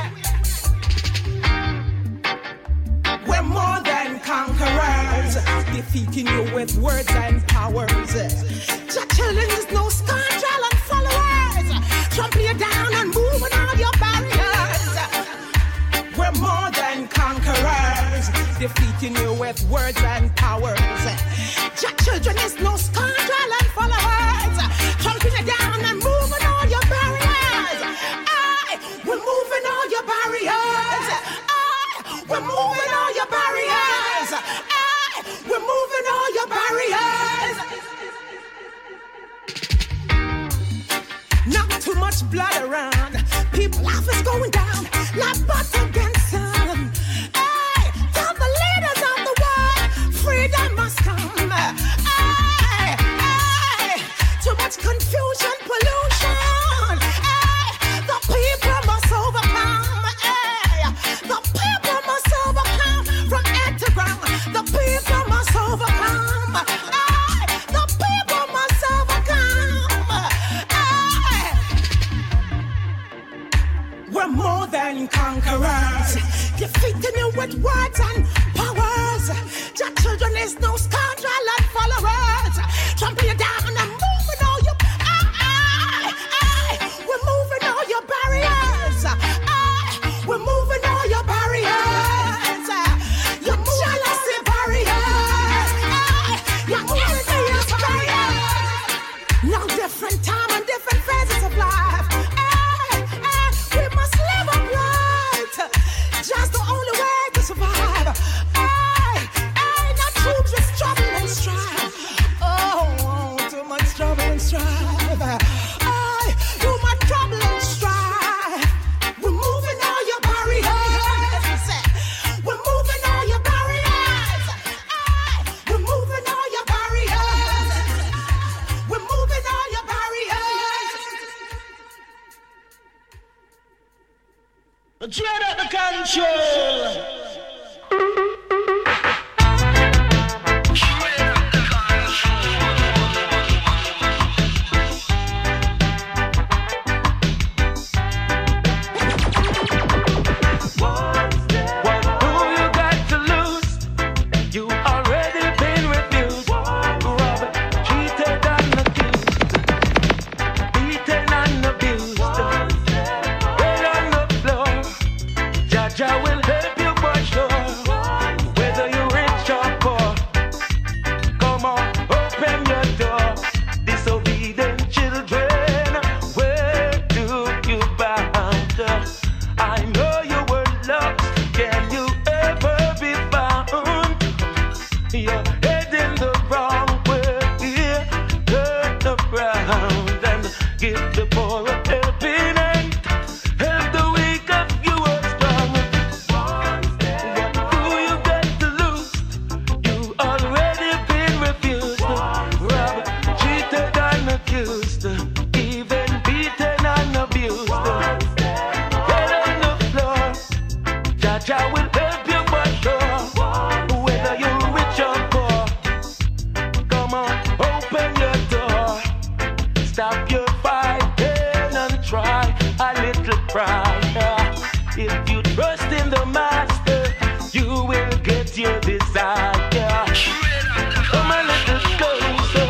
win. We're more than conquerors, defeating you with words and powers. Your children is no scoundrel and followers, trampling you down and moving all your barriers. We're more than conquerors, defeating you with words and powers. Your children is no scoundrel and followers, trampling you down and moving all your barriers. Aye, we're moving all your barriers. Aye, we're moving all your barriers. Aye, we're moving all your barriers. Not too much blood around. People life is going down like butter against sun. Hey, tell the leaders of the world, freedom must come. Hey, hey, too much confusion, pollution. Hey, the people must overcome. Hey, the people must overcome from end to ground. The people must overcome. Hey, the people must overcome. We're more than conquerors, defeating you with words and powers. Your children is no scoundrel and followers, trampling you down and moving all your. Aye, aye, aye. We're moving all your barriers. Aye, we're moving all your barriers. Your jealousy barriers. Aye, your envious barriers. Now different time and different phases of life. Just the only way to survive. Aye, aye, not troops with trouble and strife. Oh, too much trouble and strife. Aye, too much trouble and strife. We're moving all your barriers. We're moving all your barriers. Aye, we're moving all your barriers. We're moving all your barriers. Dread at the control. Jah will help you for sure. Whether you're rich or poor, come on, open your door. Disobedient children, where do you bound? I know you were lost. Can you ever be found? You're heading the wrong way. Turn around and give the poor a helping hand. Help the weak of you are strong. Even beaten and abused. Get on the floor. Jah will help you for sure. Whether you're rich or poor, come on, open your door. Stop your fighting and try a little pride. If you trust in the Master, you will get your desire. Come a little closer.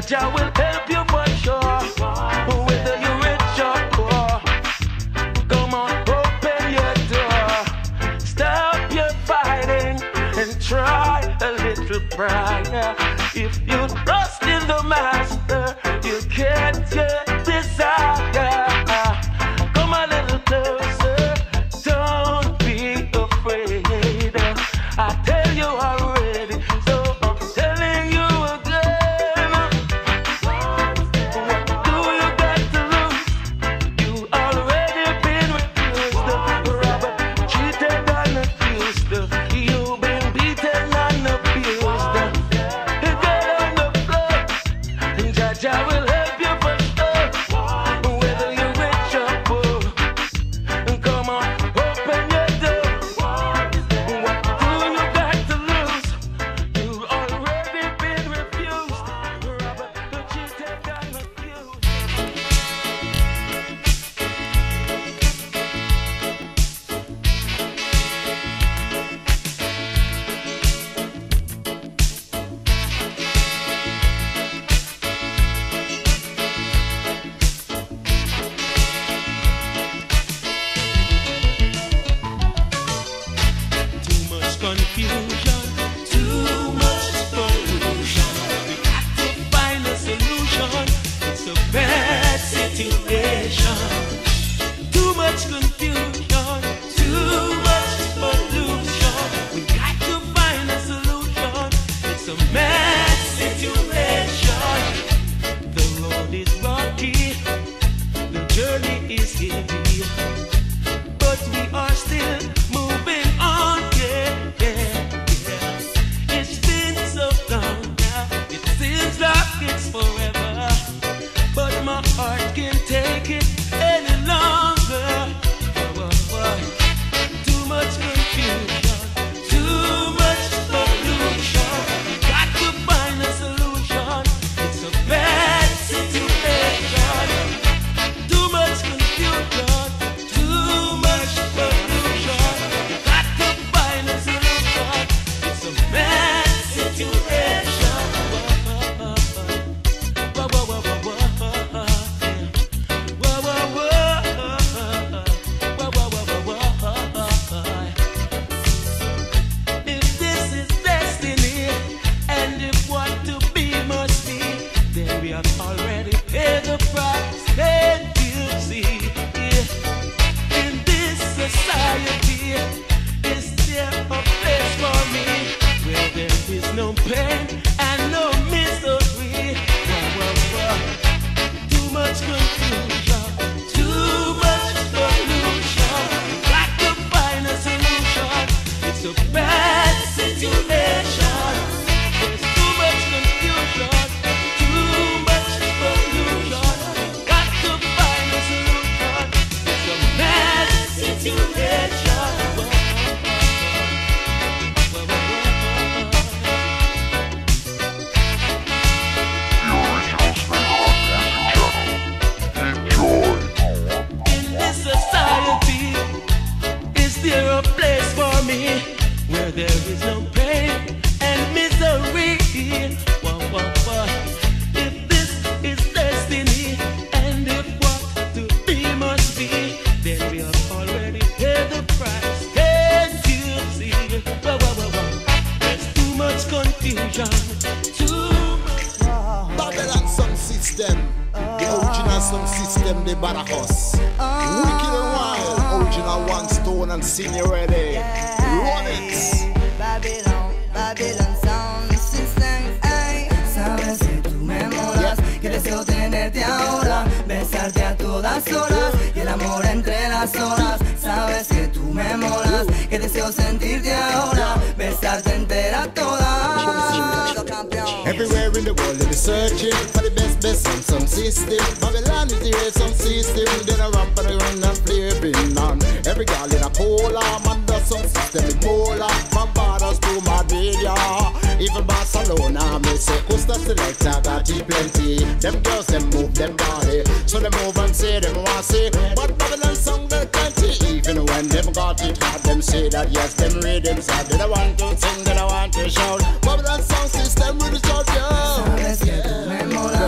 Jah will help you for sure. Whether you're rich or poor, come on, open your door. Stop your fighting and try a little prayer. If you trust in the Master, you'll get your desire. Come a little closer, don't be afraid. I tell you already, so I'm telling you again. What do you got to lose? You already been refused, robbed, cheated and accused. You've been beaten and abused. Get on the floor, and Jah Jah will help you for sure. Whether you're rich or poor, come on, open your door. What do you got to lose? You've already been refused, robbed, cheated and accused. Too much confusion, too much pollution. We got to find a solution. It's a bad situation. Too much confusion, too much pollution. We got to find a solution. It's a mad situation. The road is rocky, the journey is heavy, but we are still moving on. Yeah, yeah, yeah. It's been so long now, it seems like it's forever, but my heart can't take it any longer. Oh, oh, oh. Too much confusion, too much pollution. We got to find a solution. It's a bad situation. Too much confusion, too much pollution. We got to find a solution. It's a bad situation. Whoa, whoa, whoa, whoa, whoa, whoa. Whoa, whoa, whoa. Whoa, whoa, whoa, whoa, whoa. If this is destiny, and if what to be must be, then we have already paid the price. Can't you see? Yeah. In this society, is there a place for me where there is no pain and no misery? Whoa, whoa, whoa. Too much confusion, too much pollution. Got to find a solution. It's a bad situation. There's too much confusion, too much pollution. Got to find a solution. It's a bad situation. Whoa, whoa, whoa, in this society, is there a place for me where there is no pain and misery? Whoa, whoa, whoa. If this is destiny, and if what to be must be, then we have already paid the price. Can't you see? Whoa, whoa, whoa, whoa. There's too much confusion, too much. Babylon sound system, the original sound system, the Barajos. Wicked and wild, original one stone and senior ready. Run it. Babylon, Babylon Sound System, ay. Sabes que tú me molas, que deseo tenerte ahora, besarte a todas horas y el amor entre las horas. Sabes que tú me molas, que deseo sentirte ahora, besarte entera toda. Everywhere in the world they be searching for the best, best sound, sound system. Babylon is the great sound system. Then I rap and I run and play bring on. Every girl in a polar, man does sound system in polar. From Barbados to Madrid, yeah. Even Barcelona, me say Costa Selecta got it plenty. Them girls them move them body, so they move and say them want say. But Babylon sound they plenty. Even when them got it hard, them say that yes, them rhythms are. They don't want to sing, they don't want to shout. Babylon sound system with the shout, yeah. Sabes que tú me molas,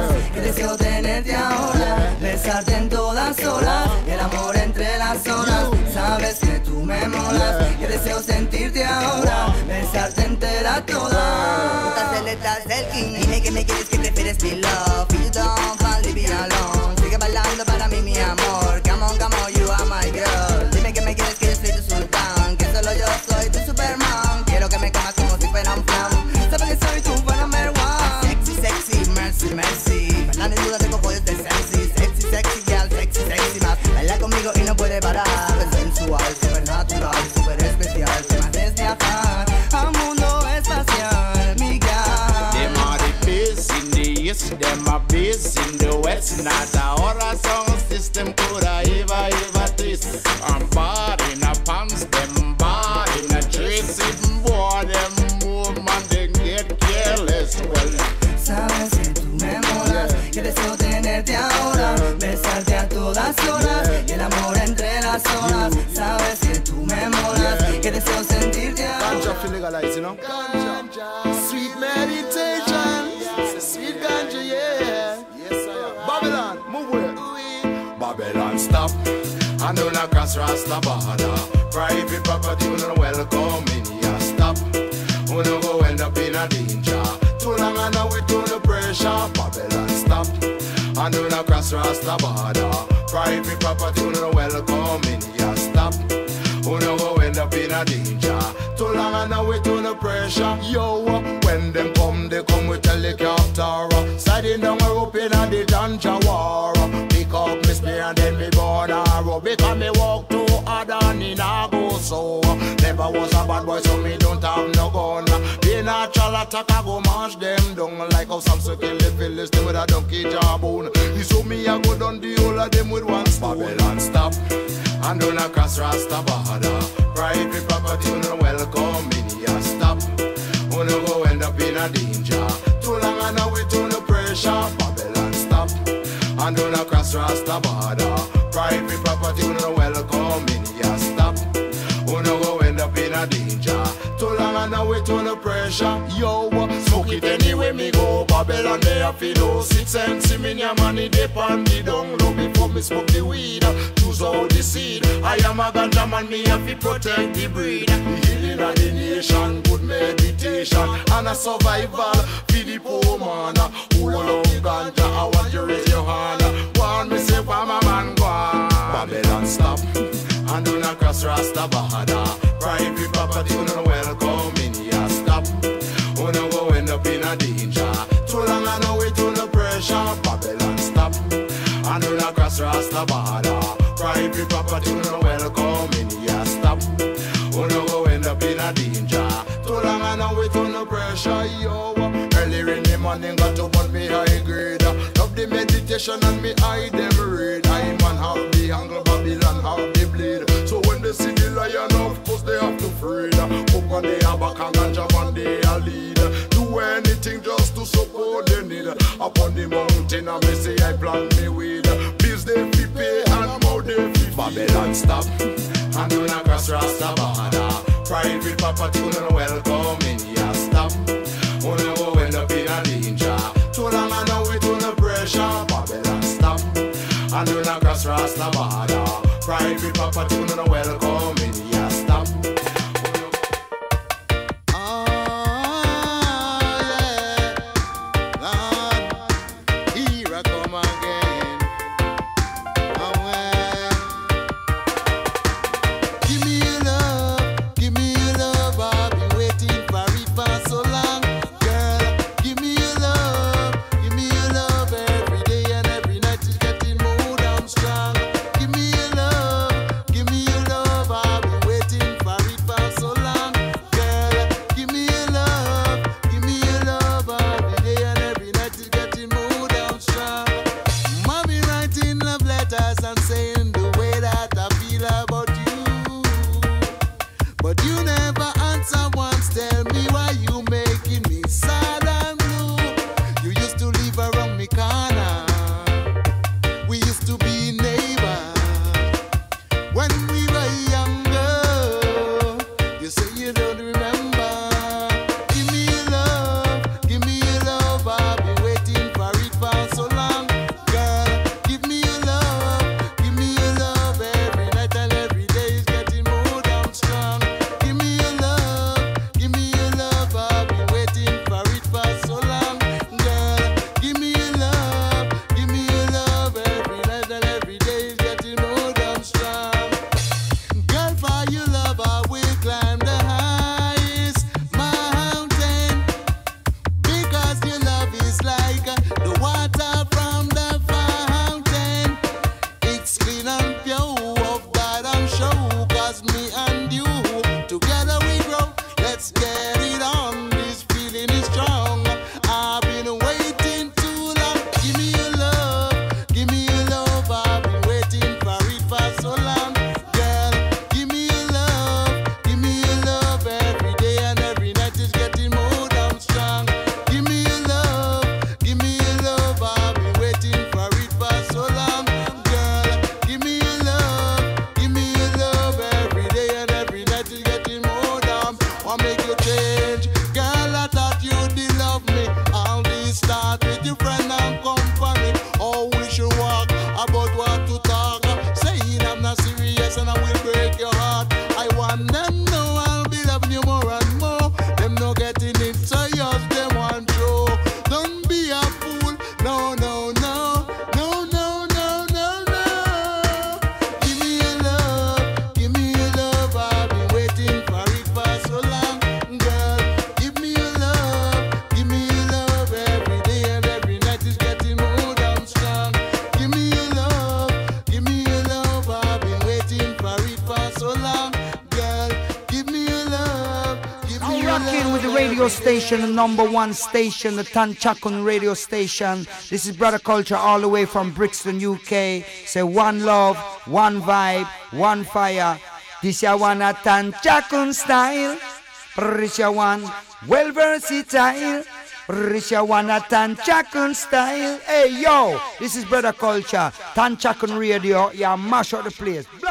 amor entre las olas. Sabes que tú me molas, que deseo sentirte ahora, besarte entera toda. Putas veletas del king, dime que me quieres, que prefieres mi love. You don't fall, leave me alone. Sigue bailando para mí, mi amor. Come on, come on, you are my girl. Dime que me quieres, que yo soy tu sultán, que solo yo soy tu superman. Quiero que me comas como si fuera un plan. Sabes que soy tu fan number one. Sexy, sexy, mercy, mercy. Bailando en duda tengo pollos de sexy. Sexy, sexy, girl, sexy, sexy más. Baila conmigo y no puede parar. Es sensual, super natural, super especial. Te me haces viajar a un mundo espacial, mi girl. Them are the base in the east, them are base in the west. Not a horror sound system could I ever, ever twist. I'm bad in a pants, them bad in a dress. Even boy, them move, man, they get careless. Well, sabes que tú me molas, que deseo tenerte ahora, besarte a todas horas, y el amor entre las olas. Sabes que tú me molas, que deseo sentirte ahora. Ganja feel legalized, you know? Ganja, sweet meditation, sweet ganja, yeah. Yes, I am. Babylon, move with. Babylon, stop. And do not cross Rasta border. Private property, you don't welcome in here. Stop. You don't go end up in a danger. Too long and now we to the pressure. Babylon, stop. And do not cross Rasta border. Private property, you don't welcome in here. Stop. You don't go end up in a danger. Too long and now we to the pressure. Yo, when them come, they come with helicopter. Sliding down a rope in a the ganja war. Pick up me spear and then me board a rope. Because me walk too hard and in a go so. Never was a bad boy so me don't have no gun. Be natural attack I go march them down. Like how some kill the Philistine with a donkey jawbone. You saw me I go down the whole of them with one stone. Babylon stop. And do not cross Rasta border. Private property you no welcome in here. Stop. You no go end up in a danger. Too long and now we to the pressure. Babylon stop. And do not cross Rasta border. Private property you no welcome in here. Stop. You no go end up in a danger. Too long and now we to the pressure. Yo, smoke it anyway me go. Babylon they have to know. Six cents in me money dip on the down low. Before me smoke the weed, choose out the seed. I am a ganja man, me have to protect the breed. The healing of the nation, good meditation, and a survival for the poor man. Who love ganja, I want you raise your hand. Want me say why my man go on. Babylon stop. And do not cross Rasta border. Private property, you no welcome in here. Stop. You no go end up in a danger. Too long and now we to the pressure. Babylon stop. And do not cross Rasta border. Private property, you no welcome in here. Stop. You no go end up in a danger. Too long and now we to the pressure. Yo, earlier in the morning got to put me high grade. Love the meditation and me eye them read. I man have the angle, Babylon have the bleed. So when they see the lion, of course they have to feed. Hope on they have back and ganja man they a lead. Do anything just to support the need. Upon the mountain I may say I plant me weed. Bills they fi pay and more they fi feed. Babylon stop. And do not cross Rasta border. Private property you no welcome in here. Stop. You no go end up in a danger. Too long and now we to the pressure. Babylon stop. And do not cross Rasta border. Private property you no welcome in here. Stop. Give me your love, radio station, the number one station, the Tanchakun radio station. This is Brother Culture all the way from Brixton, U K. Say one love, one vibe, one fire. This ya one a Tanchakun style. This ya one well versatile. This ya one a Tanchakun style. Hey yo, this is Brother Culture, Tanchakun radio. Yeah, mash out the place.